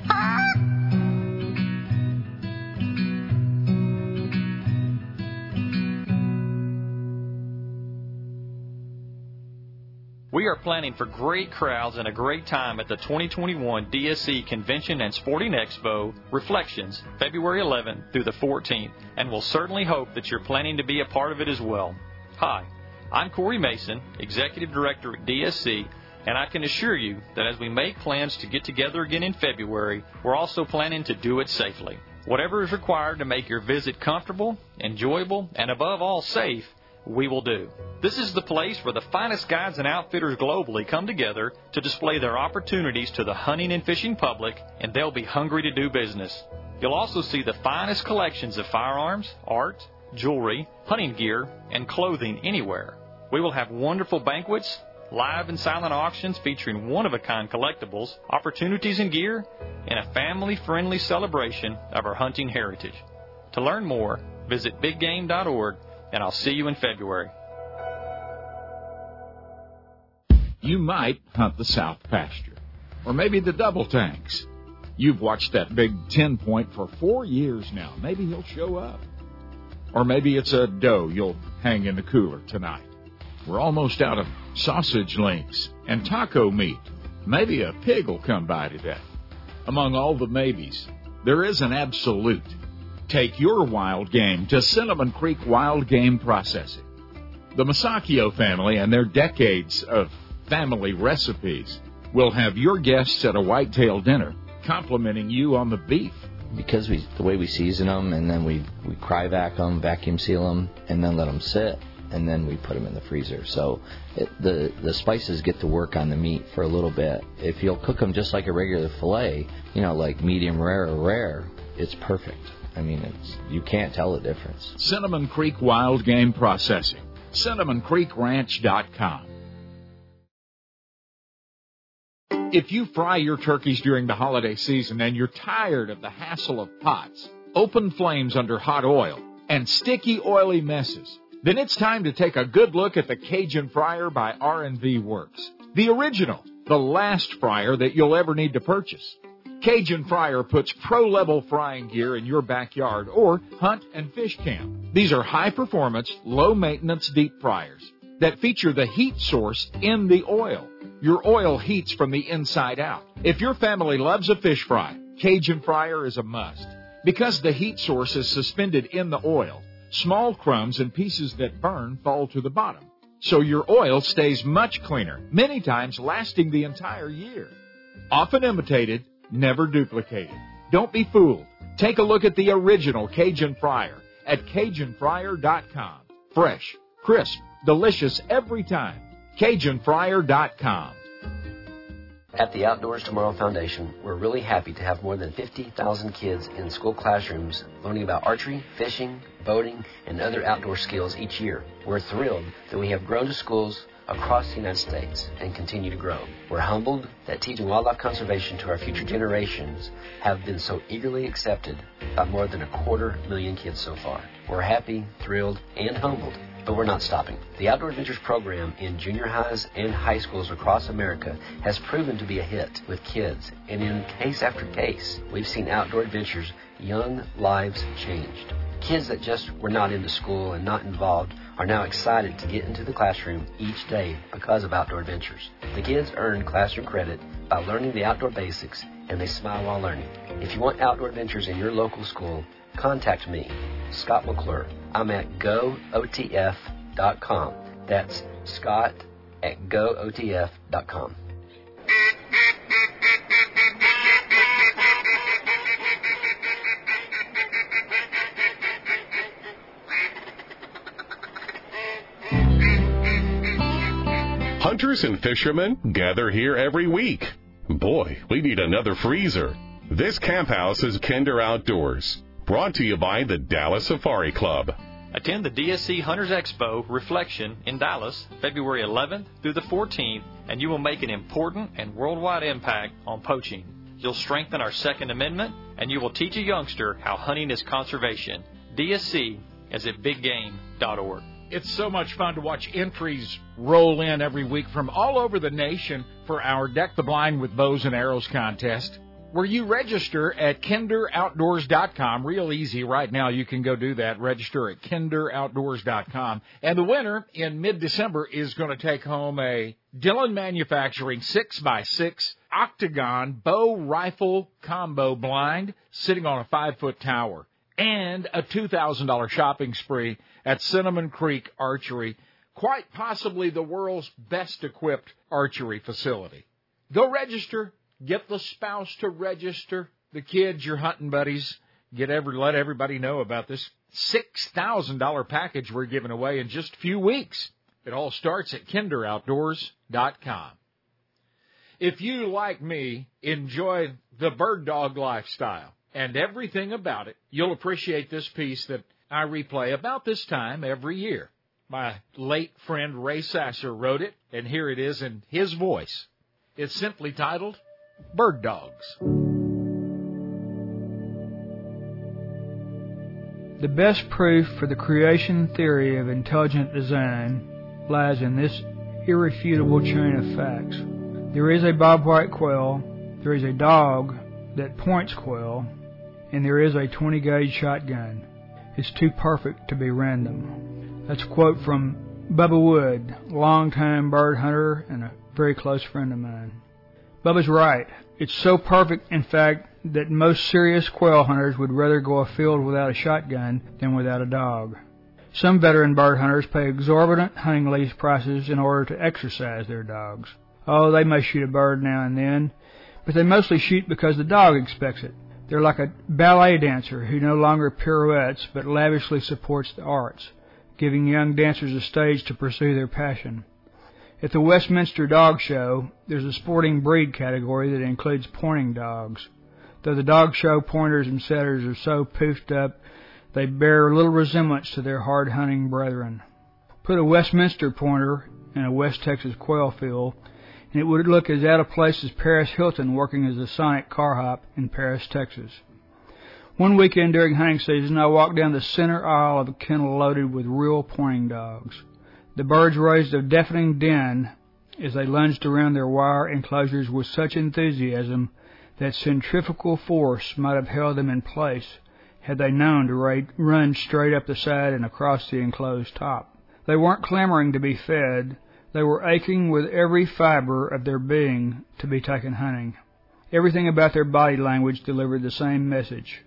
We are planning for great crowds and a great time at the 2021 DSC Convention and Sporting Expo Reflections, February 11th through the 14th, and we'll certainly hope that you're planning to be a part of it as well. Hi, I'm Corey Mason, Executive Director at DSC, and I can assure you that as we make plans to get together again in February, we're also planning to do it safely. Whatever is required to make your visit comfortable, enjoyable, and above all safe, we will do. This is the place where the finest guides and outfitters globally come together to display their opportunities to the hunting and fishing public, and they'll be hungry to do business. You'll also see the finest collections of firearms, art, jewelry, hunting gear, and clothing anywhere. We will have wonderful banquets, live and silent auctions featuring one-of-a-kind collectibles, opportunities and gear, and a family-friendly celebration of our hunting heritage. To learn more, visit biggame.org, and I'll see you in February. You might hunt the south pasture, or maybe the double tanks. You've watched that big 10-point for 4 years now. Maybe he'll show up. Or maybe it's a doe you'll hang in the cooler tonight. We're almost out of sausage links and taco meat. Maybe a pig will come by today. Among all the maybes, there is an absolute. Take your wild game to Cinnamon Creek Wild Game Processing. The Masacchio family and their decades of family recipes will have your guests at a whitetail dinner complimenting you on the beef. Because the way we season them, and then we cryovac them, vacuum seal them, and then let them sit, and then we put them in the freezer. So the spices get to work on the meat for a little bit. If you'll cook them just like a regular filet, like medium rare or rare, it's perfect. I mean, you can't tell the difference. Cinnamon Creek Wild Game Processing. CinnamonCreekRanch.com. If you fry your turkeys during the holiday season and you're tired of the hassle of pots, open flames under hot oil, and sticky, oily messes, then it's time to take a good look at the Cajun Fryer by R&V Works. The original, the last fryer that you'll ever need to purchase. Cajun Fryer puts pro-level frying gear in your backyard or hunt and fish camp. These are high-performance, low-maintenance deep fryers that feature the heat source in the oil. Your oil heats from the inside out. If your family loves a fish fry, Cajun Fryer is a must. Because the heat source is suspended in the oil, small crumbs and pieces that burn fall to the bottom. So your oil stays much cleaner, many times lasting the entire year. Often imitated, never duplicated. Don't be fooled. Take a look at the original Cajun Fryer at CajunFryer.com. Fresh, crisp, delicious every time. CajunFryer.com. At the Outdoors Tomorrow Foundation, we're really happy to have more than 50,000 kids in school classrooms learning about archery, fishing, boating, and other outdoor skills each year. We're thrilled that we have grown to schools across the United States and continue to grow. We're humbled that teaching wildlife conservation to our future generations have been so eagerly accepted by more than 250,000 kids so far. We're happy, thrilled, and humbled. But we're not stopping. The Outdoor Adventures program in junior highs and high schools across America has proven to be a hit with kids, and in case after case, we've seen Outdoor Adventures' young lives changed. Kids that just were not into school and not involved are now excited to get into the classroom each day because of Outdoor Adventures. The kids earn classroom credit by learning the outdoor basics, and they smile while learning. If you want Outdoor Adventures in your local school, contact me, Scott McClure. I'm at GoOTF.com. That's Scott at GoOTF.com. Hunters and fishermen gather here every week. Boy, we need another freezer. This camp house is Kinder Outdoors. Brought to you by the Dallas Safari Club. Attend the DSC Hunters Expo Reflection in Dallas, February 11th through the 14th, and you will make an important and worldwide impact on poaching. You'll strengthen our Second Amendment, and you will teach a youngster how hunting is conservation. DSC is at biggame.org. It's so much fun to watch entries roll in every week from all over the nation for our Deck the Blind with Bows and Arrows contest, where you register at kinderoutdoors.com. Real easy right now. You can go do that. Register at kinderoutdoors.com. And the winner in mid-December is going to take home a Dillon Manufacturing 6x6 octagon bow rifle combo blind sitting on a 5-foot tower, and a $2,000 shopping spree at Cinnamon Creek Archery, quite possibly the world's best equipped archery facility. Go register. Get the spouse to register, the kids, your hunting buddies. Let everybody know about this $6,000 package we're giving away in just a few weeks. It all starts at kinderoutdoors.com. If you, like me, enjoy the bird dog lifestyle and everything about it, you'll appreciate this piece that I replay about this time every year. My late friend Ray Sasser wrote it, and here it is in his voice. It's simply titled Bird Dogs. The best proof for the creation theory of intelligent design lies in this irrefutable chain of facts. There is a bobwhite quail, there is a dog that points quail, and there is a 20-gauge shotgun. It's too perfect to be random. That's a quote from Bubba Wood, longtime bird hunter and a very close friend of mine. Bubba's right. It's so perfect, in fact, that most serious quail hunters would rather go afield without a shotgun than without a dog. Some veteran bird hunters pay exorbitant hunting lease prices in order to exercise their dogs. Oh, they may shoot a bird now and then, but they mostly shoot because the dog expects it. They're like a ballet dancer who no longer pirouettes but lavishly supports the arts, giving young dancers a stage to pursue their passion. At the Westminster Dog Show, there's a sporting breed category that includes pointing dogs. Though the dog show pointers and setters are so poofed up, they bear little resemblance to their hard-hunting brethren. Put a Westminster pointer in a West Texas quail field, and it would look as out of place as Paris Hilton working as a Sonic car hop in Paris, Texas. One weekend during hunting season, I walked down the center aisle of a kennel loaded with real pointing dogs. The birds raised a deafening din as they lunged around their wire enclosures with such enthusiasm that centrifugal force might have held them in place had they known to run straight up the side and across the enclosed top. They weren't clamoring to be fed. They were aching with every fiber of their being to be taken hunting. Everything about their body language delivered the same message.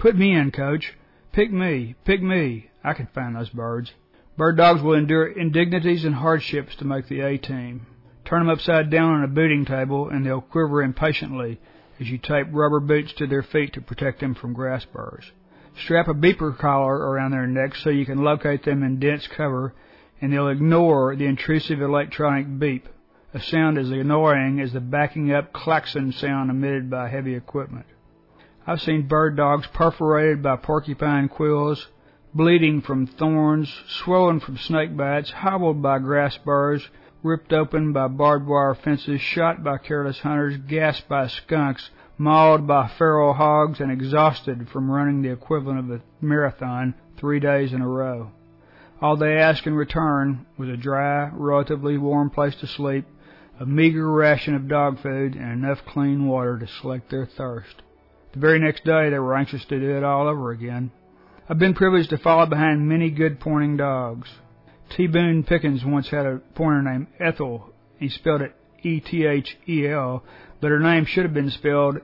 Put me in, Coach. Pick me. Pick me. I can find those birds. Bird dogs will endure indignities and hardships to make the A-team. Turn them upside down on a booting table, and they'll quiver impatiently as you tape rubber boots to their feet to protect them from grass burrs. Strap a beeper collar around their necks so you can locate them in dense cover, and they'll ignore the intrusive electronic beep, a sound as annoying as the backing up klaxon sound emitted by heavy equipment. I've seen bird dogs perforated by porcupine quills, bleeding from thorns, swollen from snake bites, hobbled by grass burrs, ripped open by barbed wire fences, shot by careless hunters, gassed by skunks, mauled by feral hogs, and exhausted from running the equivalent of a marathon 3 days in a row. All they asked in return was a dry, relatively warm place to sleep, a meager ration of dog food, and enough clean water to slake their thirst. The very next day, they were anxious to do it all over again. I've been privileged to follow behind many good pointing dogs. T. Boone Pickens once had a pointer named Ethel. He spelled it E-T-H-E-L, but her name should have been spelled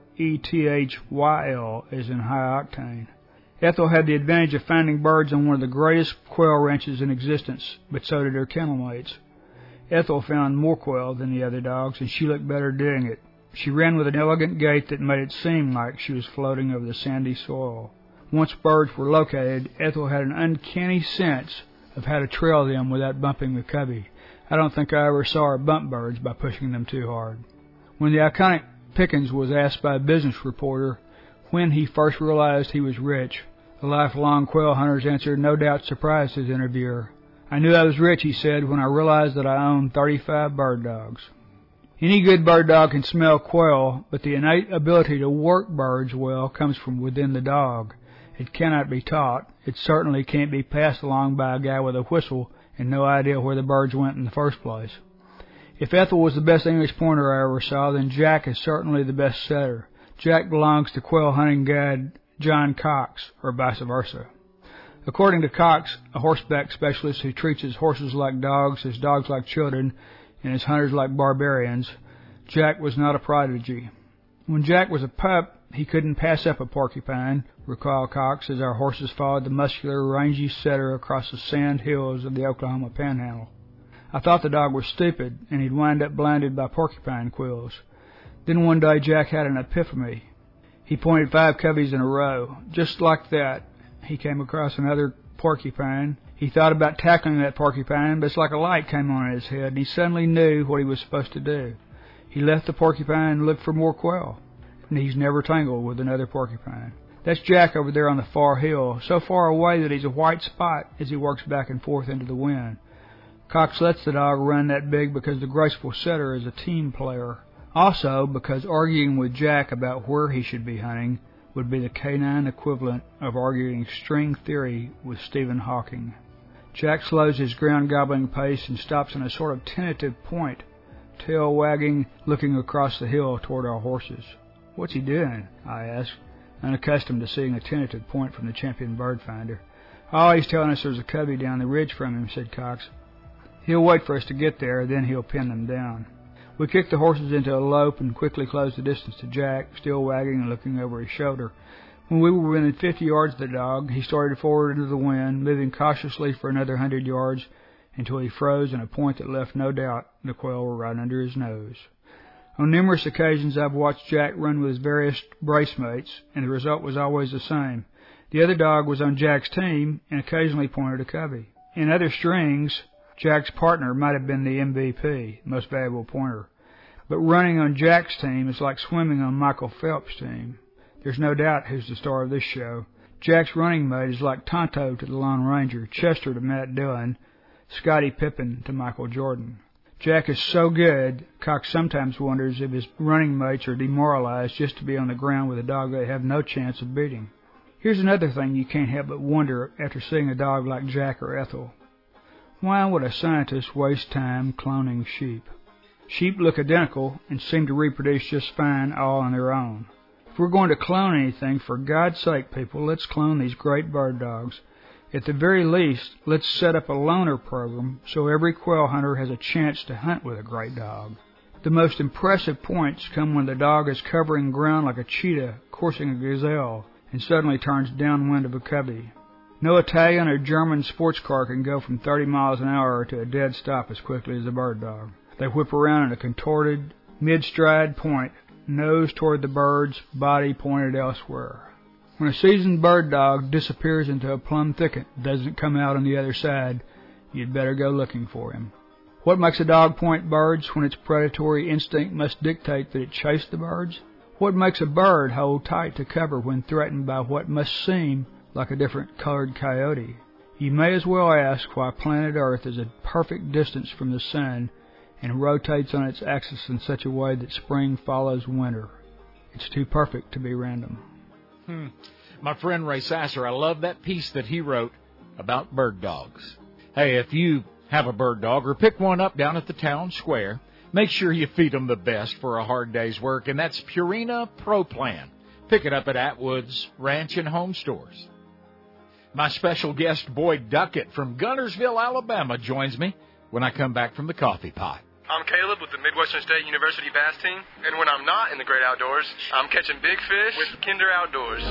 E-T-H-Y-L, as in high octane. Ethel had the advantage of finding birds on one of the greatest quail ranches in existence, but so did her kennel mates. Ethel found more quail than the other dogs, and she looked better doing it. She ran with an elegant gait that made it seem like she was floating over the sandy soil. Once birds were located, Ethel had an uncanny sense of how to trail them without bumping the covey. I don't think I ever saw her bump birds by pushing them too hard. When the iconic Pickens was asked by a business reporter when he first realized he was rich, the lifelong quail hunter's answer no doubt surprised his interviewer. "I knew I was rich," he said, "when I realized that I owned 35 bird dogs." Any good bird dog can smell quail, but the innate ability to work birds well comes from within the dog. It cannot be taught. It certainly can't be passed along by a guy with a whistle and no idea where the birds went in the first place. If Ethel was the best English pointer I ever saw, then Jack is certainly the best setter. Jack belongs to quail hunting guide John Cox, or vice versa. According to Cox, a horseback specialist who treats his horses like dogs, his dogs like children, and his hunters like barbarians, Jack was not a prodigy. When Jack was a pup, he couldn't pass up a porcupine, recalled Cox, as our horses followed the muscular, rangy setter across the sand hills of the Oklahoma Panhandle. I thought the dog was stupid, and he'd wind up blinded by porcupine quills. Then one day Jack had an epiphany. He pointed 5 coveys in a row. Just like that, he came across another porcupine. He thought about tackling that porcupine, but it's like a light came on in his head, and he suddenly knew what he was supposed to do. He left the porcupine and looked for more quail, and he's never tangled with another porcupine. That's Jack over there on the far hill, so far away that he's a white spot as he works back and forth into the wind. Cox lets the dog run that big because the graceful setter is a team player. Also because arguing with Jack about where he should be hunting would be the canine equivalent of arguing string theory with Stephen Hawking. Jack slows his ground-gobbling pace and stops in a sort of tentative point, tail wagging, looking across the hill toward our horses. "What's he doing?" I asked, unaccustomed to seeing a tentative point from the champion bird finder. "Oh, he's telling us there's a covey down the ridge from him," said Cox. "He'll wait for us to get there, then he'll pin them down." We kicked the horses into a lope and quickly closed the distance to Jack, still wagging and looking over his shoulder. When we were within 50 yards of the dog, he started forward into the wind, moving cautiously for another 100 yards until he froze in a point that left no doubt the quail were right under his nose. On numerous occasions I've watched Jack run with his various brace mates, and the result was always the same. The other dog was on Jack's team and occasionally pointed a covey. In other strings, Jack's partner might have been the MVP, most valuable pointer. But running on Jack's team is like swimming on Michael Phelps' team. There's no doubt who's the star of this show. Jack's running mate is like Tonto to the Lone Ranger, Chester to Matt Dillon, Scottie Pippen to Michael Jordan. Jack is so good, Cox sometimes wonders if his running mates are demoralized just to be on the ground with a dog they have no chance of beating. Here's another thing you can't help but wonder after seeing a dog like Jack or Ethel. Why would a scientist waste time cloning sheep? Sheep look identical and seem to reproduce just fine all on their own. If we're going to clone anything, for God's sake, people, let's clone these great bird dogs. At the very least, let's set up a loaner program so every quail hunter has a chance to hunt with a great dog. The most impressive points come when the dog is covering ground like a cheetah coursing a gazelle, and suddenly turns downwind of a covey. No Italian or German sports car can go from 30 miles an hour to a dead stop as quickly as a bird dog. They whip around in a contorted, mid-stride point, nose toward the bird's, body pointed elsewhere. When a seasoned bird dog disappears into a plum thicket and doesn't come out on the other side, you'd better go looking for him. What makes a dog point birds when its predatory instinct must dictate that it chase the birds? What makes a bird hold tight to cover when threatened by what must seem like a different colored coyote? You may as well ask why planet Earth is a perfect distance from the sun and rotates on its axis in such a way that spring follows winter. It's too perfect to be random. My friend Ray Sasser, I love that piece that he wrote about bird dogs. Hey, if you have a bird dog or pick one up down at the town square, make sure you feed them the best for a hard day's work, and that's Purina Pro Plan. Pick it up at Atwood's Ranch and Home Stores. My special guest, Boyd Duckett from Guntersville, Alabama, joins me when I come back from the coffee pot. I'm Caleb with the Midwestern State University Bass Team, and when I'm not in the great outdoors, I'm catching big fish with Kinder Outdoors.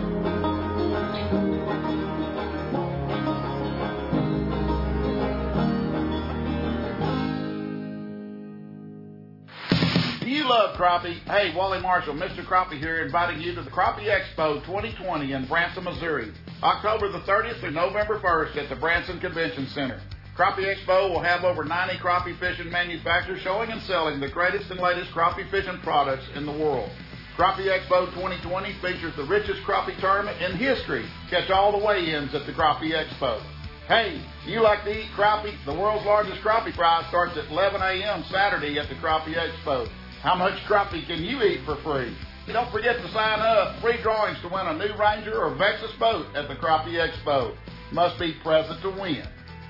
You love crappie. Hey, Wally Marshall, Mr. Crappie here, inviting you to the Crappie Expo 2020 in Branson, Missouri, October the 30th through November 1st at the Branson Convention Center. Crappie Expo will have over 90 crappie fishing manufacturers showing and selling the greatest and latest crappie fishing products in the world. Crappie Expo 2020 features the richest crappie tournament in history. Catch all the weigh-ins at the Crappie Expo. Hey, you like to eat crappie? The world's largest crappie fry starts at 11 a.m. Saturday at the Crappie Expo. How much crappie can you eat for free? Don't forget to sign up. Free drawings to win a new Ranger or Vexus boat at the Crappie Expo. Must be present to win.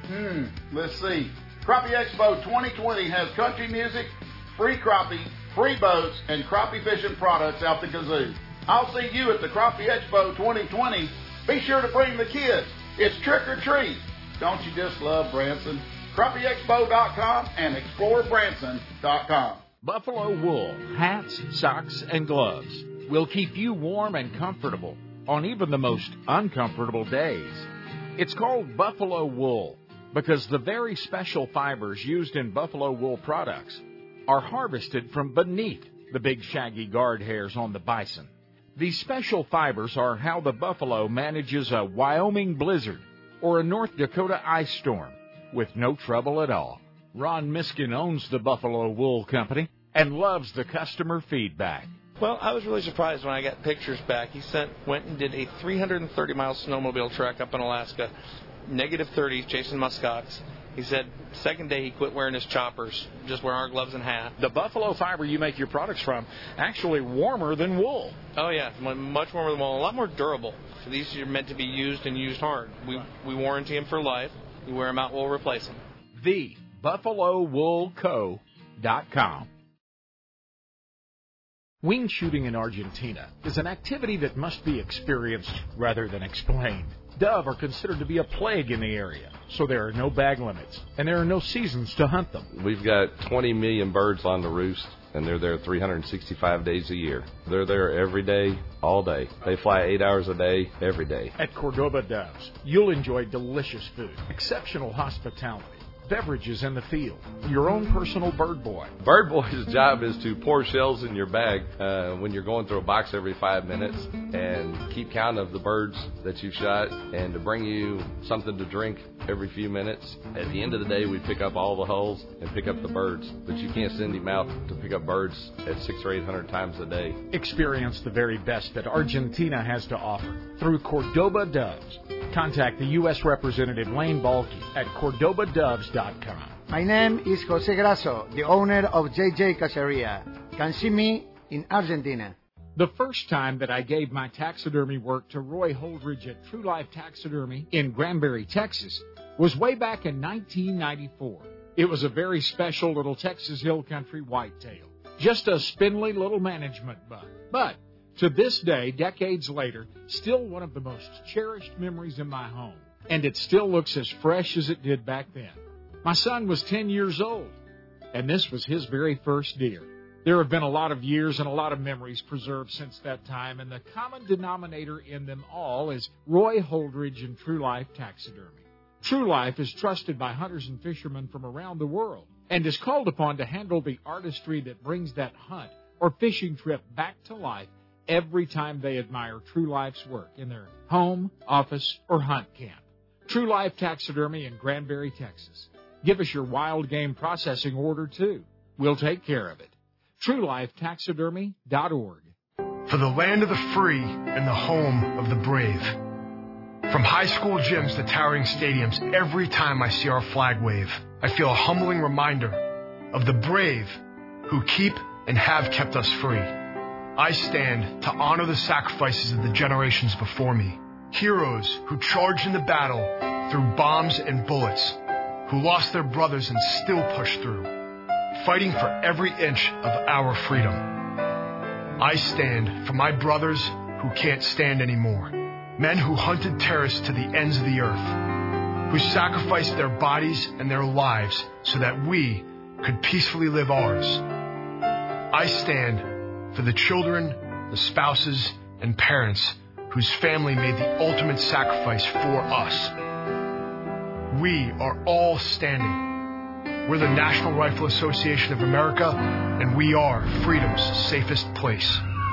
Let's see. Crappie Expo 2020 has country music, free crappie, free boats, and crappie fishing products out the kazoo. I'll see you at the Crappie Expo 2020. Be sure to bring the kids. It's trick or treat. Don't you just love Branson? CrappieExpo.com and ExploreBranson.com. Buffalo wool, hats, socks, and gloves will keep you warm and comfortable on even the most uncomfortable days. It's called Buffalo wool because the very special fibers used in buffalo wool products are harvested from beneath the big shaggy guard hairs on the bison. These special fibers are how the buffalo manages a Wyoming blizzard or a North Dakota ice storm with no trouble at all. Ron Miskin owns the Buffalo Wool Company and loves the customer feedback. Well, I was really surprised when I got pictures back. He went and did a 330-mile snowmobile trek up in Alaska, -30, chasing muskox. He said second day he quit wearing his choppers, just wearing our gloves and hat. The buffalo fiber you make your products from actually warmer than wool. Oh, yeah, much warmer than wool, a lot more durable. So these are meant to be used and used hard. We warranty them for life. You wear them out, we'll replace them. TheBuffaloWoolCo.com. Wing shooting in Argentina is an activity that must be experienced rather than explained. Dove are considered to be a plague in the area, so there are no bag limits, and there are no seasons to hunt them. We've got 20 million birds on the roost, and they're there 365 days a year. They're there every day, all day. They fly 8 hours a day, every day. At Cordoba Doves, you'll enjoy delicious food, exceptional hospitality, beverages in the field, your own personal bird boy. Bird boy's job is to pour shells in your bag when you're going through a box every 5 minutes and keep count of the birds that you've shot and to bring you something to drink every few minutes. At the end of the day, we pick up all the hulls and pick up the birds, but you can't send him out to pick up birds at 600 or 800 times a day. Experience the very best that Argentina has to offer through Cordoba Doves. Contact the U.S. Representative Lane Balky at CordobaDoves.com. My name is Jose Grasso, the owner of JJ Caceria. Can see me in Argentina. The first time that I gave my taxidermy work to Roy Holdridge at True Life Taxidermy in Granbury, Texas, was way back in 1994. It was a very special little Texas Hill Country whitetail, just a spindly little management buck. But to this day, decades later, still one of the most cherished memories in my home. And it still looks as fresh as it did back then. My son was 10 years old, and this was his very first deer. There have been a lot of years and a lot of memories preserved since that time, and the common denominator in them all is Roy Holdridge and True Life Taxidermy. True Life is trusted by hunters and fishermen from around the world and is called upon to handle the artistry that brings that hunt or fishing trip back to life every time they admire True Life's work in their home, office, or hunt camp. True Life Taxidermy in Granbury, Texas. Give us your wild game processing order, too. We'll take care of it. TrueLifeTaxidermy.org. For the land of the free and the home of the brave. From high school gyms to towering stadiums, every time I see our flag wave, I feel a humbling reminder of the brave who keep and have kept us free. I stand to honor the sacrifices of the generations before me. Heroes who charged into battle through bombs and bullets, who lost their brothers and still pushed through, fighting for every inch of our freedom. I stand for my brothers who can't stand anymore. Men who hunted terrorists to the ends of the earth, who sacrificed their bodies and their lives so that we could peacefully live ours. I stand for the children, the spouses, and parents whose family made the ultimate sacrifice for us. We are all standing. We're the National Rifle Association of America, and we are freedom's safest place.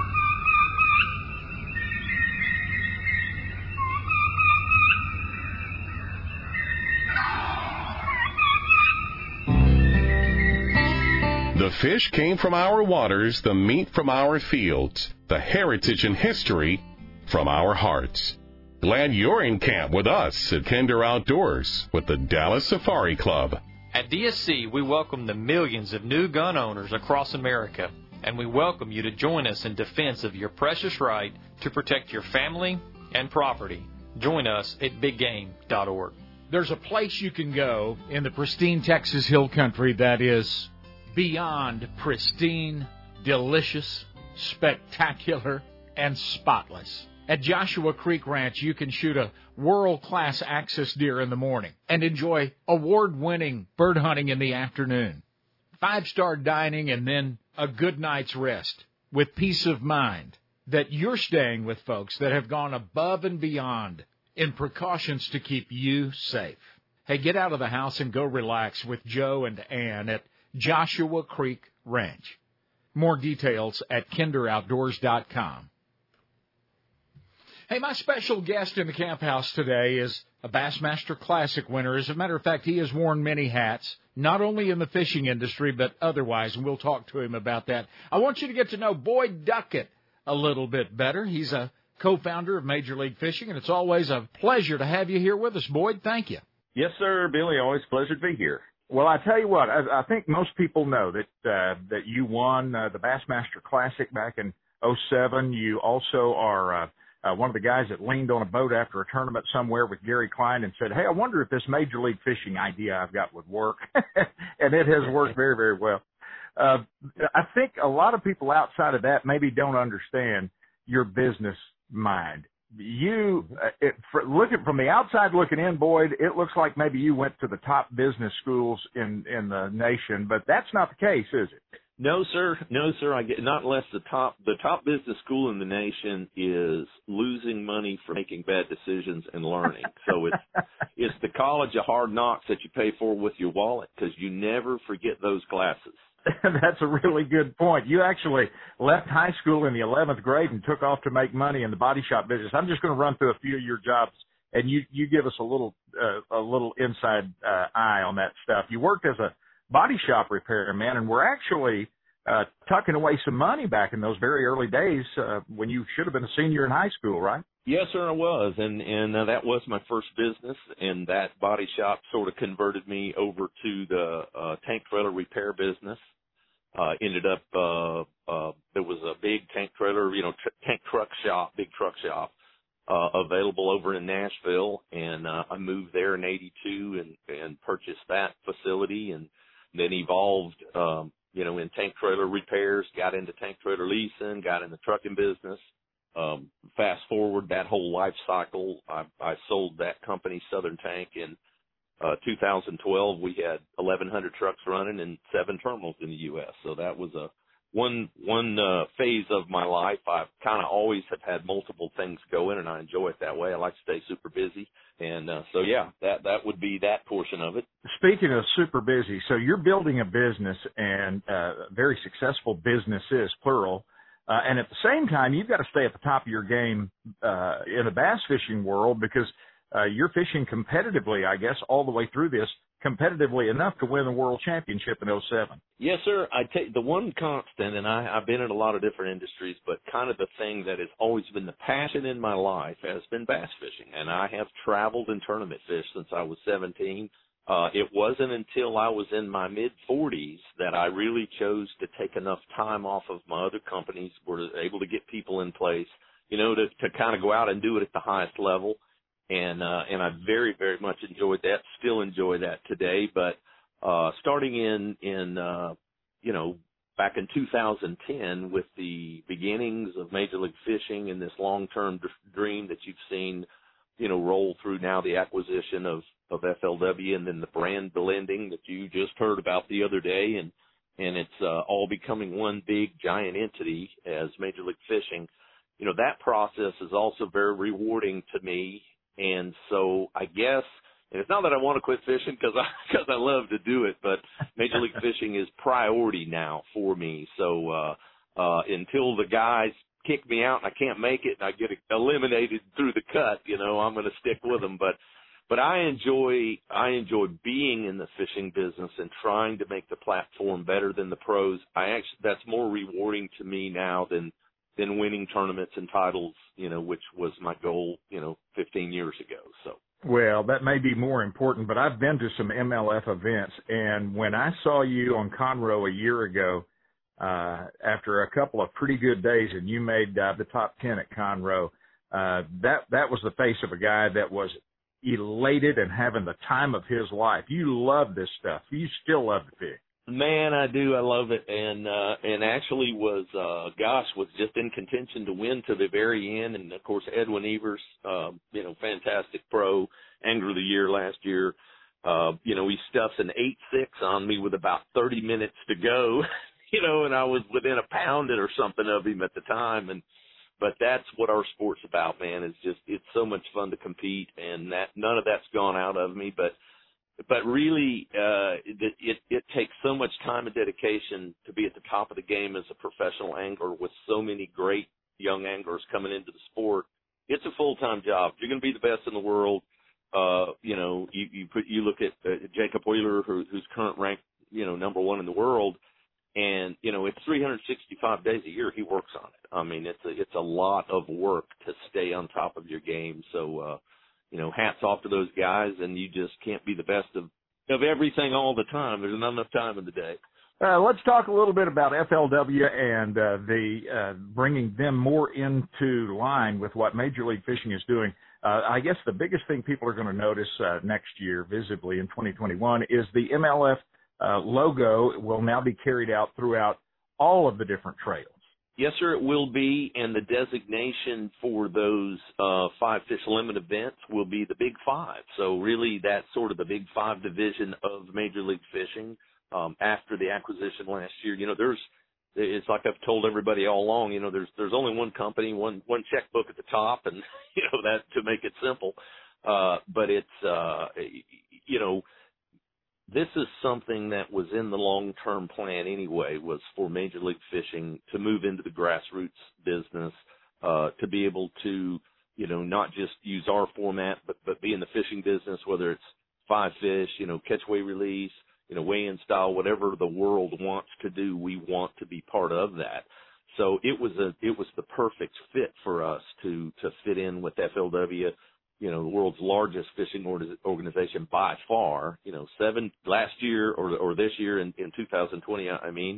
The fish came from our waters, the meat from our fields, the heritage and history from our hearts. Glad you're in camp with us at Kinder Outdoors with the Dallas Safari Club. At DSC, we welcome the millions of new gun owners across America, and we welcome you to join us in defense of your precious right to protect your family and property. Join us at biggame.org. There's a place you can go in the pristine Texas Hill Country that is beyond pristine, delicious, spectacular, and spotless. At Joshua Creek Ranch, you can shoot a world-class axis deer in the morning and enjoy award-winning bird hunting in the afternoon. 5-star dining and then a good night's rest with peace of mind that you're staying with folks that have gone above and beyond in precautions to keep you safe. Hey, get out of the house and go relax with Joe and Ann at Joshua Creek Ranch. More details at kinderoutdoors.com. Hey, my special guest in the camp house today is a Bassmaster Classic winner. As a matter of fact, he has worn many hats, not only in the fishing industry, but otherwise, and we'll talk to him about that. I want you to get to know Boyd Duckett a little bit better. He's a co-founder of Major League Fishing, and it's always a pleasure to have you here with us, Boyd. Thank you. Yes, sir, Billy. Always a pleasure to be here. Well, I tell you what, I think most people know that you won the Bassmaster Classic back in '07. You also are one of the guys that leaned on a boat after a tournament somewhere with Gary Klein and said, hey, I wonder if this Major League Fishing idea I've got would work. And it has worked very, very well. I think a lot of people outside of that maybe don't understand your business mind. You, looking from the outside looking in, Boyd, it looks like maybe you went to the top business schools in the nation, but that's not the case, is it? No, sir. No, sir. I get not unless the top business school in the nation is losing money for making bad decisions and learning. So it's the college of hard knocks that you pay for with your wallet, because you never forget those classes. That's a really good point. You actually left high school in the 11th grade and took off to make money in the body shop business. I'm just going to run through a few of your jobs, and you give us a little inside eye on that stuff. You worked as a body shop repairman, and we're actually tucking away some money back in those very early days when you should have been a senior in high school, right? Yes, sir, I was, and that was my first business, and that body shop sort of converted me over to the tank trailer repair business. Ended up there was a big tank trailer, big truck shop available over in Nashville, and I moved there in '82 and purchased that facility, and then evolved in tank trailer repairs, got into tank trailer leasing, got in the trucking business. Fast forward that whole life cycle, I sold that company, Southern Tank, in 2012. We had 1,100 trucks running in 7 terminals in the U.S., so that was a one phase of my life, I've kind of always have had multiple things going, and I enjoy it that way. I like to stay super busy. And so, yeah, that would be that portion of it. Speaking of super busy, so you're building a business, and very successful businesses, plural, and at the same time, you've got to stay at the top of your game in the bass fishing world, because you're fishing competitively, I guess, all the way through this, competitively enough to win the World Championship in 2007. Yes, sir. I take the one constant, and I've been in a lot of different industries, but kind of the thing that has always been the passion in my life has been bass fishing. And I have traveled and tournament fished since I was 17. It wasn't until I was in my mid-40s that I really chose to take enough time off of my other companies, were able to get people in place, to kind of go out and do it at the highest level. And I very, very much enjoyed that, still enjoy that today. But starting in back in 2010 with the beginnings of Major League Fishing and this long-term dream that you've seen, roll through now, the acquisition of FLW and then the brand blending that you just heard about the other day, and it's all becoming one big giant entity as Major League Fishing. That process is also very rewarding to me. And so I guess, and it's not that I want to quit fishing because I love to do it, but Major League Fishing is priority now for me. So until the guys kick me out and I can't make it and I get eliminated through the cut, I'm going to stick with them. But I enjoy being in the fishing business and trying to make the platform better than the pros. That's more rewarding to me now than winning tournaments and titles, which was my goal, 15 years ago. So. Well, that may be more important, but I've been to some MLF events, and when I saw you on Conroe a year ago, after a couple of pretty good days, and you made the top 10 at Conroe, that was the face of a guy that was elated and having the time of his life. You love this stuff. You still love the fish. Man, I do. I love it. And actually was just in contention to win to the very end. And of course, Edwin Evers, fantastic pro, angler of the year last year. He stuffs an 8.6 on me with about 30 minutes to go, and I was within a pound or something of him at the time. But that's what our sport's about, man. It's so much fun to compete, and none of that's gone out of me, but really, it takes so much time and dedication to be at the top of the game as a professional angler with so many great young anglers coming into the sport. It's a full-time job. If you're going to be the best in the world, you look at Jacob Wheeler, who's current ranked, number one in the world, and, it's 365 days a year he works on it. I mean, it's a lot of work to stay on top of your game. So, hats off to those guys, and you just can't be the best of everything all the time. There's not enough time in the day. Let's talk a little bit about FLW and the bringing them more into line with what Major League Fishing is doing. I guess the biggest thing people are going to notice next year, visibly in 2021, is the MLF logo will now be carried out throughout all of the different trails. Yes, sir, it will be, and the designation for those 5 fish limit events will be the Big Five. So really that's sort of the Big Five division of Major League Fishing. After the acquisition last year, it's like I've told everybody all along, there's only one company, one checkbook at the top, and, that to make it simple. But it's, this is something that was in the long-term plan anyway, was for Major League Fishing to move into the grassroots business, to be able to, not just use our format, but be in the fishing business, whether it's 5 fish, catch, weigh, release, weigh-in style, whatever the world wants to do, we want to be part of that. So it was the perfect fit for us to fit in with FLW, the world's largest fishing organization by far, 7 last year or this year in 2020,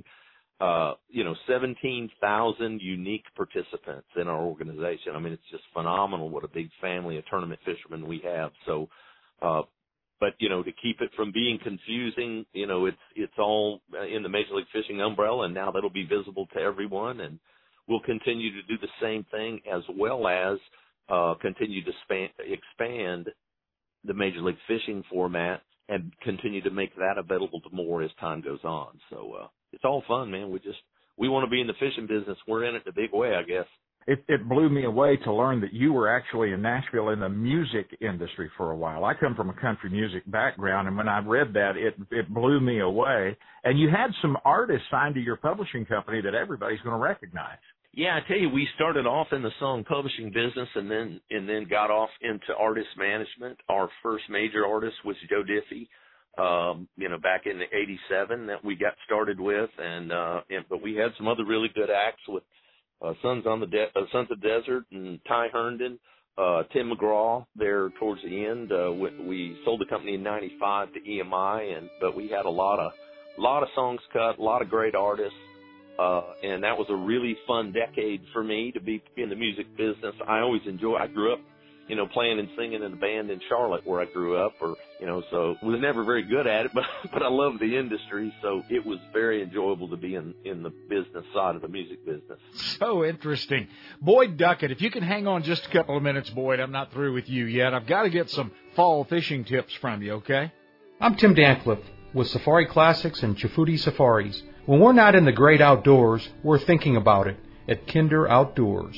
17,000 unique participants in our organization. I mean, it's just phenomenal what a big family of tournament fishermen we have. So, but, to keep it from being confusing, it's all in the Major League Fishing umbrella, and now that'll be visible to everyone, and we'll continue to do the same thing, as well as continue to expand the Major League Fishing format and continue to make that available to more as time goes on. So it's all fun, man. we want to be in the fishing business. We're in it in a big way, I guess. It blew me away to learn that you were actually in Nashville in the music industry for a while. I come from a country music background, and when I read that, it blew me away. And you had some artists signed to your publishing company that everybody's going to recognize. Yeah, I tell you, we started off in the song publishing business and then got off into artist management. Our first major artist was Joe Diffie, back in '87 that we got started with, but we had some other really good acts with Sons of the Desert and Ty Herndon, Tim McGraw there towards the end. We sold the company in '95 to EMI, but we had a lot of songs cut, a lot of great artists. And that was a really fun decade for me to be in the music business. I grew up, playing and singing in a band in Charlotte where I grew up, so was never very good at it, but I loved the industry. So it was very enjoyable to be in the business side of the music business. So interesting. Boyd Duckett, if you can hang on just a couple of minutes, Boyd, I'm not through with you yet. I've got to get some fall fishing tips from you, okay? I'm Tim Dancliffe with Safari Classics and Chafuti Safaris. When we're not in the great outdoors, we're thinking about it at Kinder Outdoors.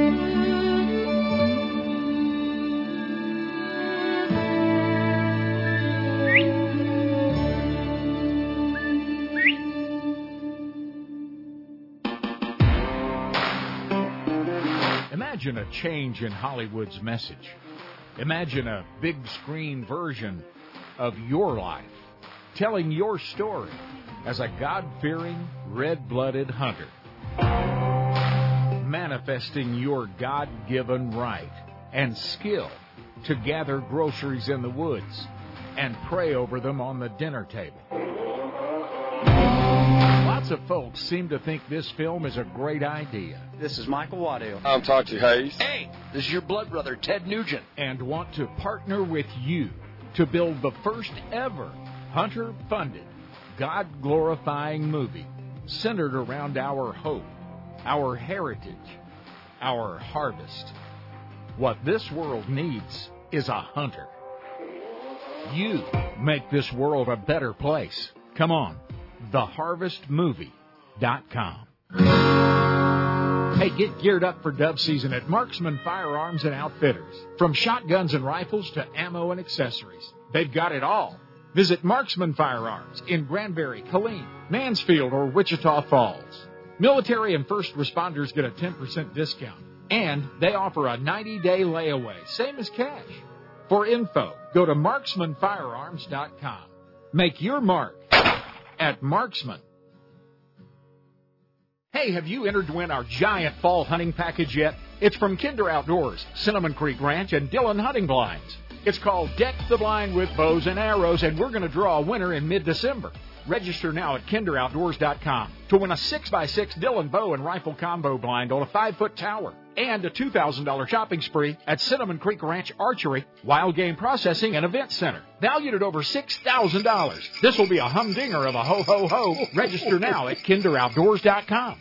Imagine a change in Hollywood's message. Imagine a big screen version of your life, telling your story as a God-fearing, red-blooded hunter, manifesting your God-given right and skill to gather groceries in the woods and pray over them on the dinner table. Lots of folks seem to think this film is a great idea. This is Michael Waddell. I'm Tachi Hayes. Hey, this is your blood brother, Ted Nugent. And want to partner with you to build the first ever hunter-funded, God-glorifying movie centered around our hope, our heritage, our harvest. What this world needs is a hunter. You make this world a better place. Come on, theharvestmovie.com. Hey, get geared up for dove season at Marksman Firearms and Outfitters. From shotguns and rifles to ammo and accessories, they've got it all. Visit Marksman Firearms in Granbury, Killeen, Mansfield, or Wichita Falls. Military and first responders get a 10% discount, and they offer a 90-day layaway, same as cash. For info, go to marksmanfirearms.com. Make your mark at Marksman. Hey, have you entered to win our giant fall hunting package yet? It's from Kinder Outdoors, Cinnamon Creek Ranch, and Dillon Hunting Blinds. It's called Deck the Blind with Bows and Arrows, and we're going to draw a winner in mid-December. Register now at kinderoutdoors.com to win a 6x6 Dillon bow and rifle combo blind on a 5-foot tower and a $2,000 shopping spree at Cinnamon Creek Ranch Archery, Wild Game Processing, and Event Center, valued at over $6,000. This will be a humdinger of a ho-ho-ho. Register now at kinderoutdoors.com.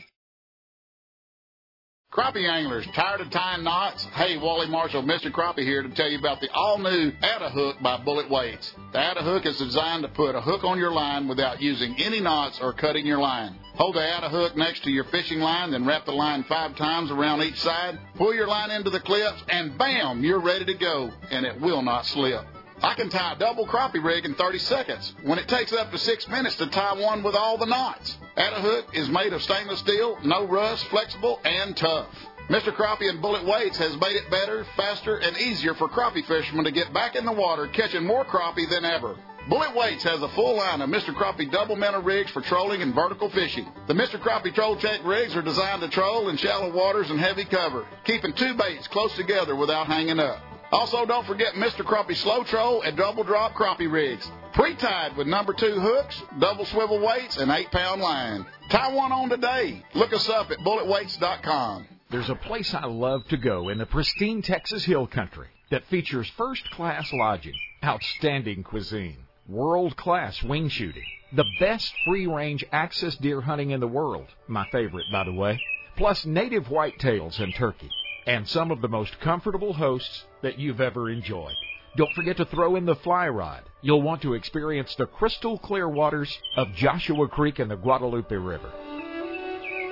Crappie anglers, tired of tying knots? Hey, Wally Marshall, Mr. Crappie here to tell you about the all-new Atta-Hook by Bullet Weights. The Atta-Hook is designed to put a hook on your line without using any knots or cutting your line. Hold the Atta-Hook next to your fishing line, then wrap the line 5 times around each side. Pull your line into the clips, and bam, you're ready to go, and it will not slip. I can tie a double crappie rig in 30 seconds when it takes up to 6 minutes to tie one with all the knots. Atta-Hook is made of stainless steel, no rust, flexible, and tough. Mr. Crappie and Bullet Weights has made it better, faster, and easier for crappie fishermen to get back in the water catching more crappie than ever. Bullet Weights has a full line of Mr. Crappie double minnow rigs for trolling and vertical fishing. The Mr. Crappie Troll Check rigs are designed to troll in shallow waters and heavy cover, keeping 2 baits close together without hanging up. Also, don't forget Mr. Crappie Slow Troll and Double Drop Crappie rigs. Pre-tied with number 2 hooks, double swivel weights, and 8-pound line. Tie one on today. Look us up at bulletweights.com. There's a place I love to go in the pristine Texas Hill Country that features first-class lodging, outstanding cuisine, world-class wing shooting, the best free-range access deer hunting in the world, my favorite, by the way, plus native whitetails and turkey, and some of the most comfortable hosts that you've ever enjoyed. Don't forget to throw in the fly rod. You'll want to experience the crystal clear waters of Joshua Creek and the Guadalupe River.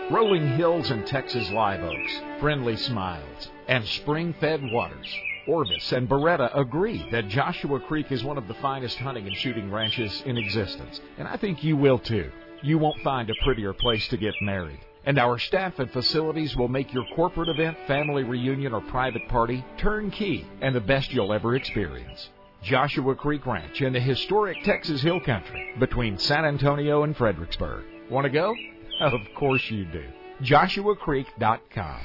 Rolling hills and Texas live oaks, friendly smiles, and spring-fed waters. Orvis and Beretta agree that Joshua Creek is one of the finest hunting and shooting ranches in existence, and I think you will too. You won't find a prettier place to get married. And our staff and facilities will make your corporate event, family reunion, or private party turnkey and the best you'll ever experience. Joshua Creek Ranch in the historic Texas Hill Country between San Antonio and Fredericksburg. Want to go? Of course you do. JoshuaCreek.com.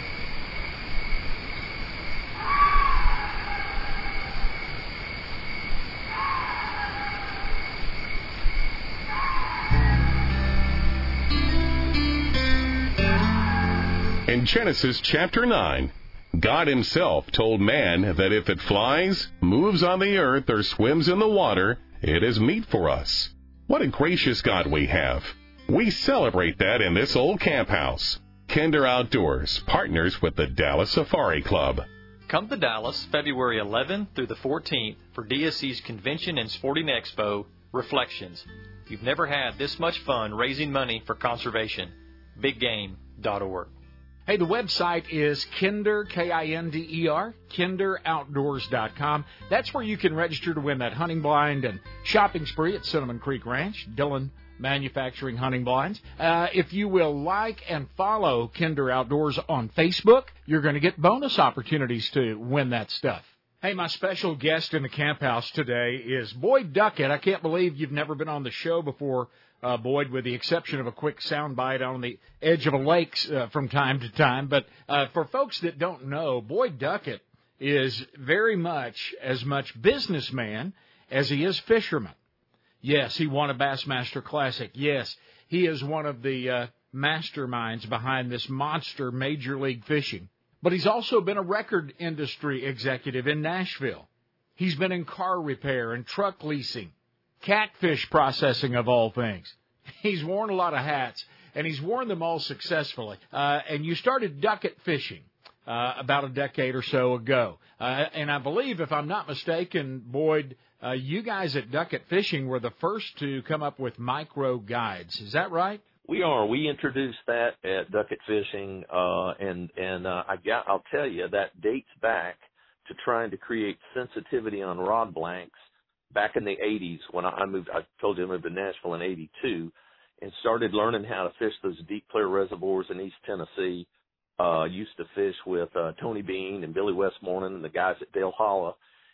In Genesis chapter 9, God himself told man that if it flies, moves on the earth, or swims in the water, it is meat for us. What a gracious God we have. We celebrate that in this old camp house. Kinder Outdoors partners with the Dallas Safari Club. Come to Dallas February 11th through the 14th for DSC's Convention and Sporting Expo, Reflections. You've never had this much fun raising money for conservation. BigGame.org. Hey, the website is Kinder, Kinder, KinderOutdoors.com. That's where you can register to win that hunting blind and shopping spree at Cinnamon Creek Ranch, Dillon Manufacturing Hunting Blinds. If you will like and follow Kinder Outdoors on Facebook, you're going to get bonus opportunities to win that stuff. Hey, my special guest in the camp house today is Boyd Duckett. I can't believe you've never been on the show before, Boyd, with the exception of a quick soundbite on the edge of a lake from time to time. But for folks that don't know, Boyd Duckett is very much as much businessman as he is fisherman. Yes, he won a Bassmaster Classic. Yes, he is one of the masterminds behind this monster Major League Fishing. But he's also been a record industry executive in Nashville. He's been in car repair and truck leasing, catfish processing of all things. He's worn a lot of hats, and he's worn them all successfully. And you started Duckett Fishing about a decade or so ago. And I believe, if I'm not mistaken, Boyd, you guys at Duckett Fishing were the first to come up with micro guides. Is that right? We are. We introduced that at Duckett Fishing, I'll tell you, that dates back to trying to create sensitivity on rod blanks back in the 80s when I moved. I told you I moved to Nashville in 82 and started learning how to fish those deep clear reservoirs in East Tennessee. Used to fish with Tony Bean and Billy Westmoreland and the guys at Dale Holla.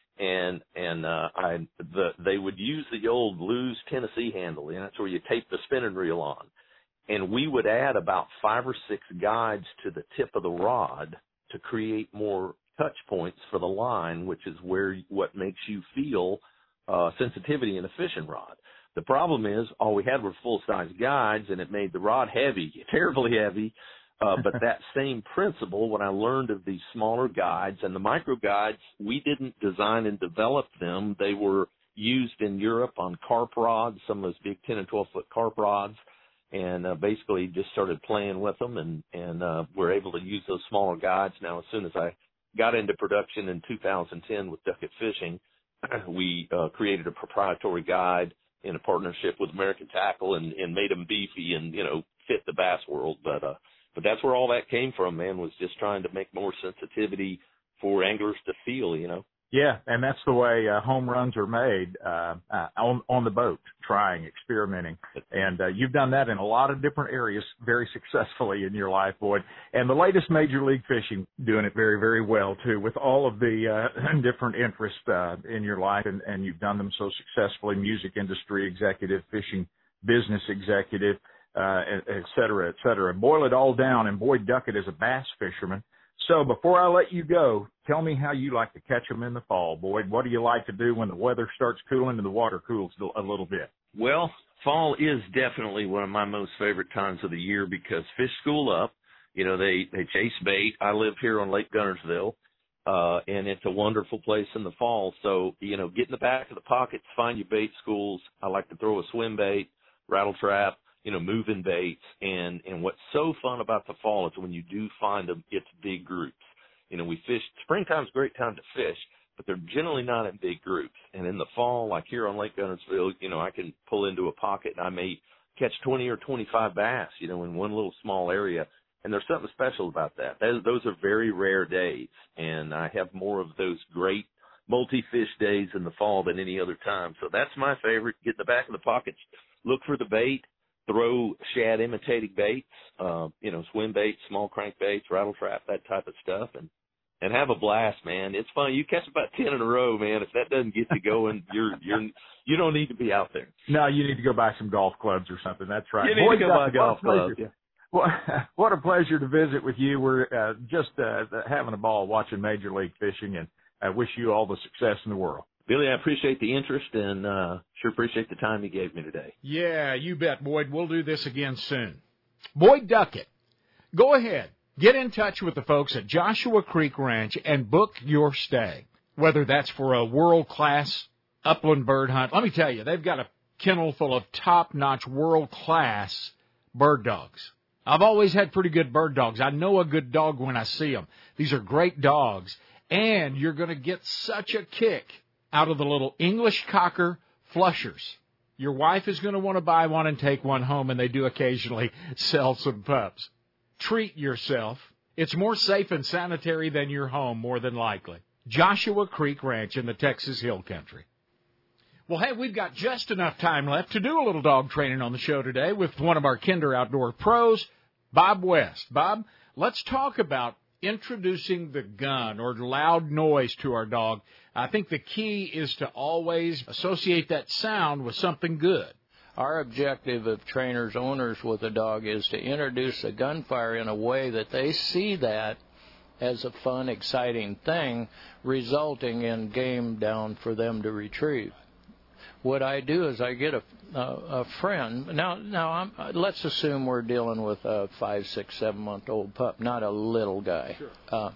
They would use the old Lew's Tennessee handle, and that's where you tape the spinning reel on. And we would add about 5 or 6 guides to the tip of the rod to create more touch points for the line, which is what makes you feel sensitivity in a fishing rod. The problem is all we had were full-size guides, and it made the rod heavy, terribly heavy. But that same principle, when I learned of these smaller guides and the micro guides, we didn't design and develop them. They were used in Europe on carp rods, some of those big 10 and 12-foot carp rods, and basically just started playing with them, and we're able to use those smaller guides. Now, as soon as I got into production in 2010 with Duckett Fishing, we created a proprietary guide in a partnership with American Tackle and made them beefy and, fit the bass world. But that's where all that came from, man, was just trying to make more sensitivity for anglers to feel, Yeah, and that's the way home runs are made on the boat, trying, experimenting. And you've done that in a lot of different areas very successfully in your life, Boyd. And the latest Major League Fishing doing it very, very well, too, with all of the different interests in your life. And you've done them so successfully, music industry executive, fishing business executive, et cetera, et cetera. Boil it all down, and Boyd Duckett is a bass fisherman. So before I let you go, tell me how you like to catch them in the fall, Boyd. What do you like to do when the weather starts cooling and the water cools a little bit? Well, fall is definitely one of my most favorite times of the year because fish school up. They chase bait. I live here on Lake Guntersville, and it's a wonderful place in the fall. So, get in the back of the pockets, find your bait schools. I like to throw a swim bait, rattle trap, moving baits. And what's so fun about the fall is when you do find them, it's big groups. We fish, springtime's a great time to fish, but they're generally not in big groups. And in the fall, like here on Lake Guntersville, I can pull into a pocket and I may catch 20 or 25 bass, you know, in one little small area. And there's something special about that. Those are very rare days, and I have more of those great multi-fish days in the fall than any other time. So that's my favorite. Get in the back of the pockets, look for the bait, throw shad imitating baits, you know, swim baits, small crankbaits, rattle trap, that type of stuff, and have a blast, man. It's fun. You catch about 10 in a row, man. If that doesn't get you going, you don't need to be out there. No, you need to go buy some golf clubs or something. That's right. You need to go buy golf clubs. Yeah. Well, what a pleasure to visit with you. We're just having a ball watching Major League Fishing, and I wish you all the success in the world. Billy, I appreciate the interest and sure appreciate the time you gave me today. Yeah, you bet, Boyd. We'll do this again soon. Boyd Duckett, go ahead. Get in touch with the folks at Joshua Creek Ranch and book your stay, whether that's for a world-class upland bird hunt. Let me tell you, they've got a kennel full of top-notch, world-class bird dogs. I've always had pretty good bird dogs. I know a good dog when I see them. These are great dogs, and you're going to get such a kick out of the little English cocker flushers. Your wife is going to want to buy one and take one home, and they do occasionally sell some pups. Treat yourself. It's more safe and sanitary than your home, more than likely. Joshua Creek Ranch in the Texas Hill Country. Well, hey, we've got just enough time left to do a little dog training on the show today with one of our Kinder Outdoor pros, Bob West. Bob, let's talk about introducing the gun or loud noise to our dog. I think the key is to always associate that sound with something good. Our objective of trainers, owners with a dog is to introduce a gunfire in a way that they see that as a fun, exciting thing, resulting in game down for them to retrieve. What I do is I get a friend. Now let's assume we're dealing with a 5, 6, 7-month-old pup, not a little guy. Sure.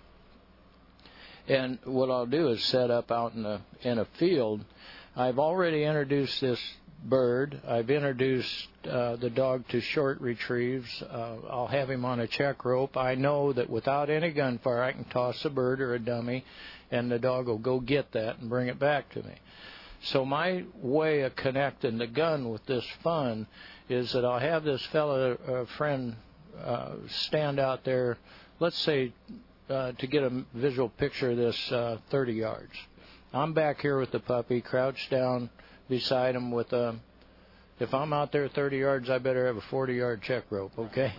And what I'll do is set up out in a field. I've already introduced this bird. I've introduced the dog to short retrieves. I'll have him on a check rope. I know that without any gunfire, I can toss a bird or a dummy, and the dog will go get that and bring it back to me. So my way of connecting the gun with this fun is that I'll have this friend, stand out there, let's say, to get a visual picture of this, 30 yards. I'm back here with the puppy, crouched down beside him with if I'm out there 30 yards, I better have a 40-yard check rope, okay?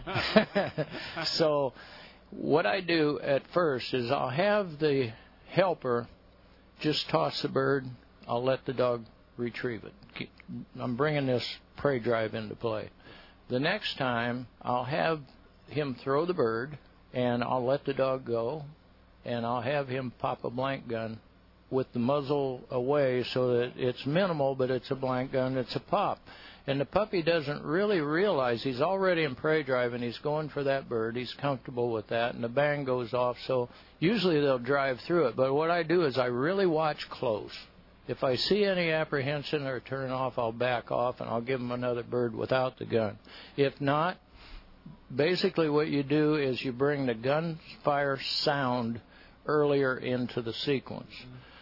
So what I do at first is I'll have the helper just toss the bird. I'll let the dog retrieve it. I'm bringing this prey drive into play. The next time, I'll have him throw the bird, and I'll let the dog go, and I'll have him pop a blank gun with the muzzle away so that it's minimal, but it's a blank gun, it's a pop. And the puppy doesn't really realize he's already in prey drive, and he's going for that bird. He's comfortable with that, and the bang goes off. So usually they'll drive through it. But what I do is I really watch close. If I see any apprehension or turn off, I'll back off, and I'll give them another bird without the gun. If not, basically what you do is you bring the gunfire sound earlier into the sequence.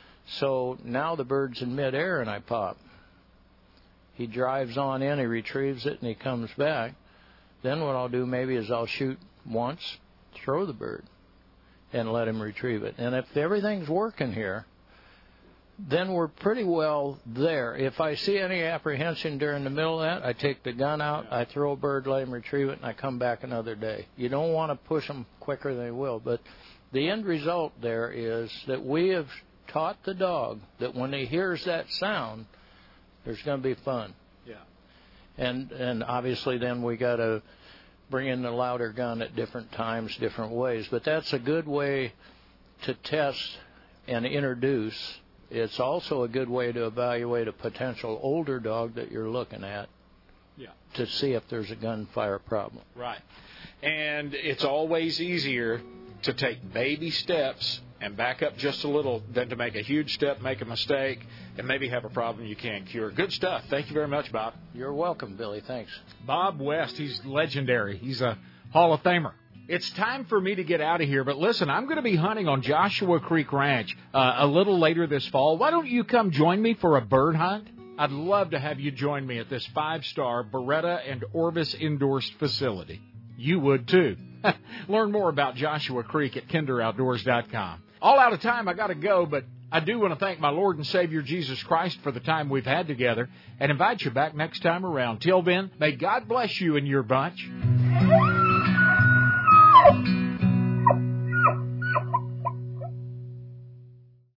So now the bird's in midair, and I pop. He drives on in, he retrieves it, and he comes back. Then what I'll do maybe is I'll shoot once, throw the bird, and let him retrieve it. And if everything's working here, then we're pretty well there. If I see any apprehension during the middle of that, I take the gun out, I throw a bird, let him retrieve it, and I come back another day. You don't want to push them quicker than they will, but the end result there is that we have taught the dog that when he hears that sound, there's going to be fun. Yeah. And obviously then we got to bring in the louder gun at different times, different ways. But that's a good way to test and introduce. It's also a good way to evaluate a potential older dog that you're looking at to see if there's a gunfire problem. Right. And it's always easier to take baby steps and back up just a little than to make a huge step, make a mistake, and maybe have a problem you can't cure. Good stuff. Thank you very much, Bob. You're welcome, Billy. Thanks. Bob West, he's legendary. He's a Hall of Famer. It's time for me to get out of here, but listen, I'm going to be hunting on Joshua Creek Ranch a little later this fall. Why don't you come join me for a bird hunt? I'd love to have you join me at this 5-star Beretta and Orvis endorsed facility. You would too. Learn more about Joshua Creek at kinderoutdoors.com. All out of time, I got to go, but I do want to thank my Lord and Savior Jesus Christ for the time we've had together and invite you back next time around. Till then, may God bless you and your bunch.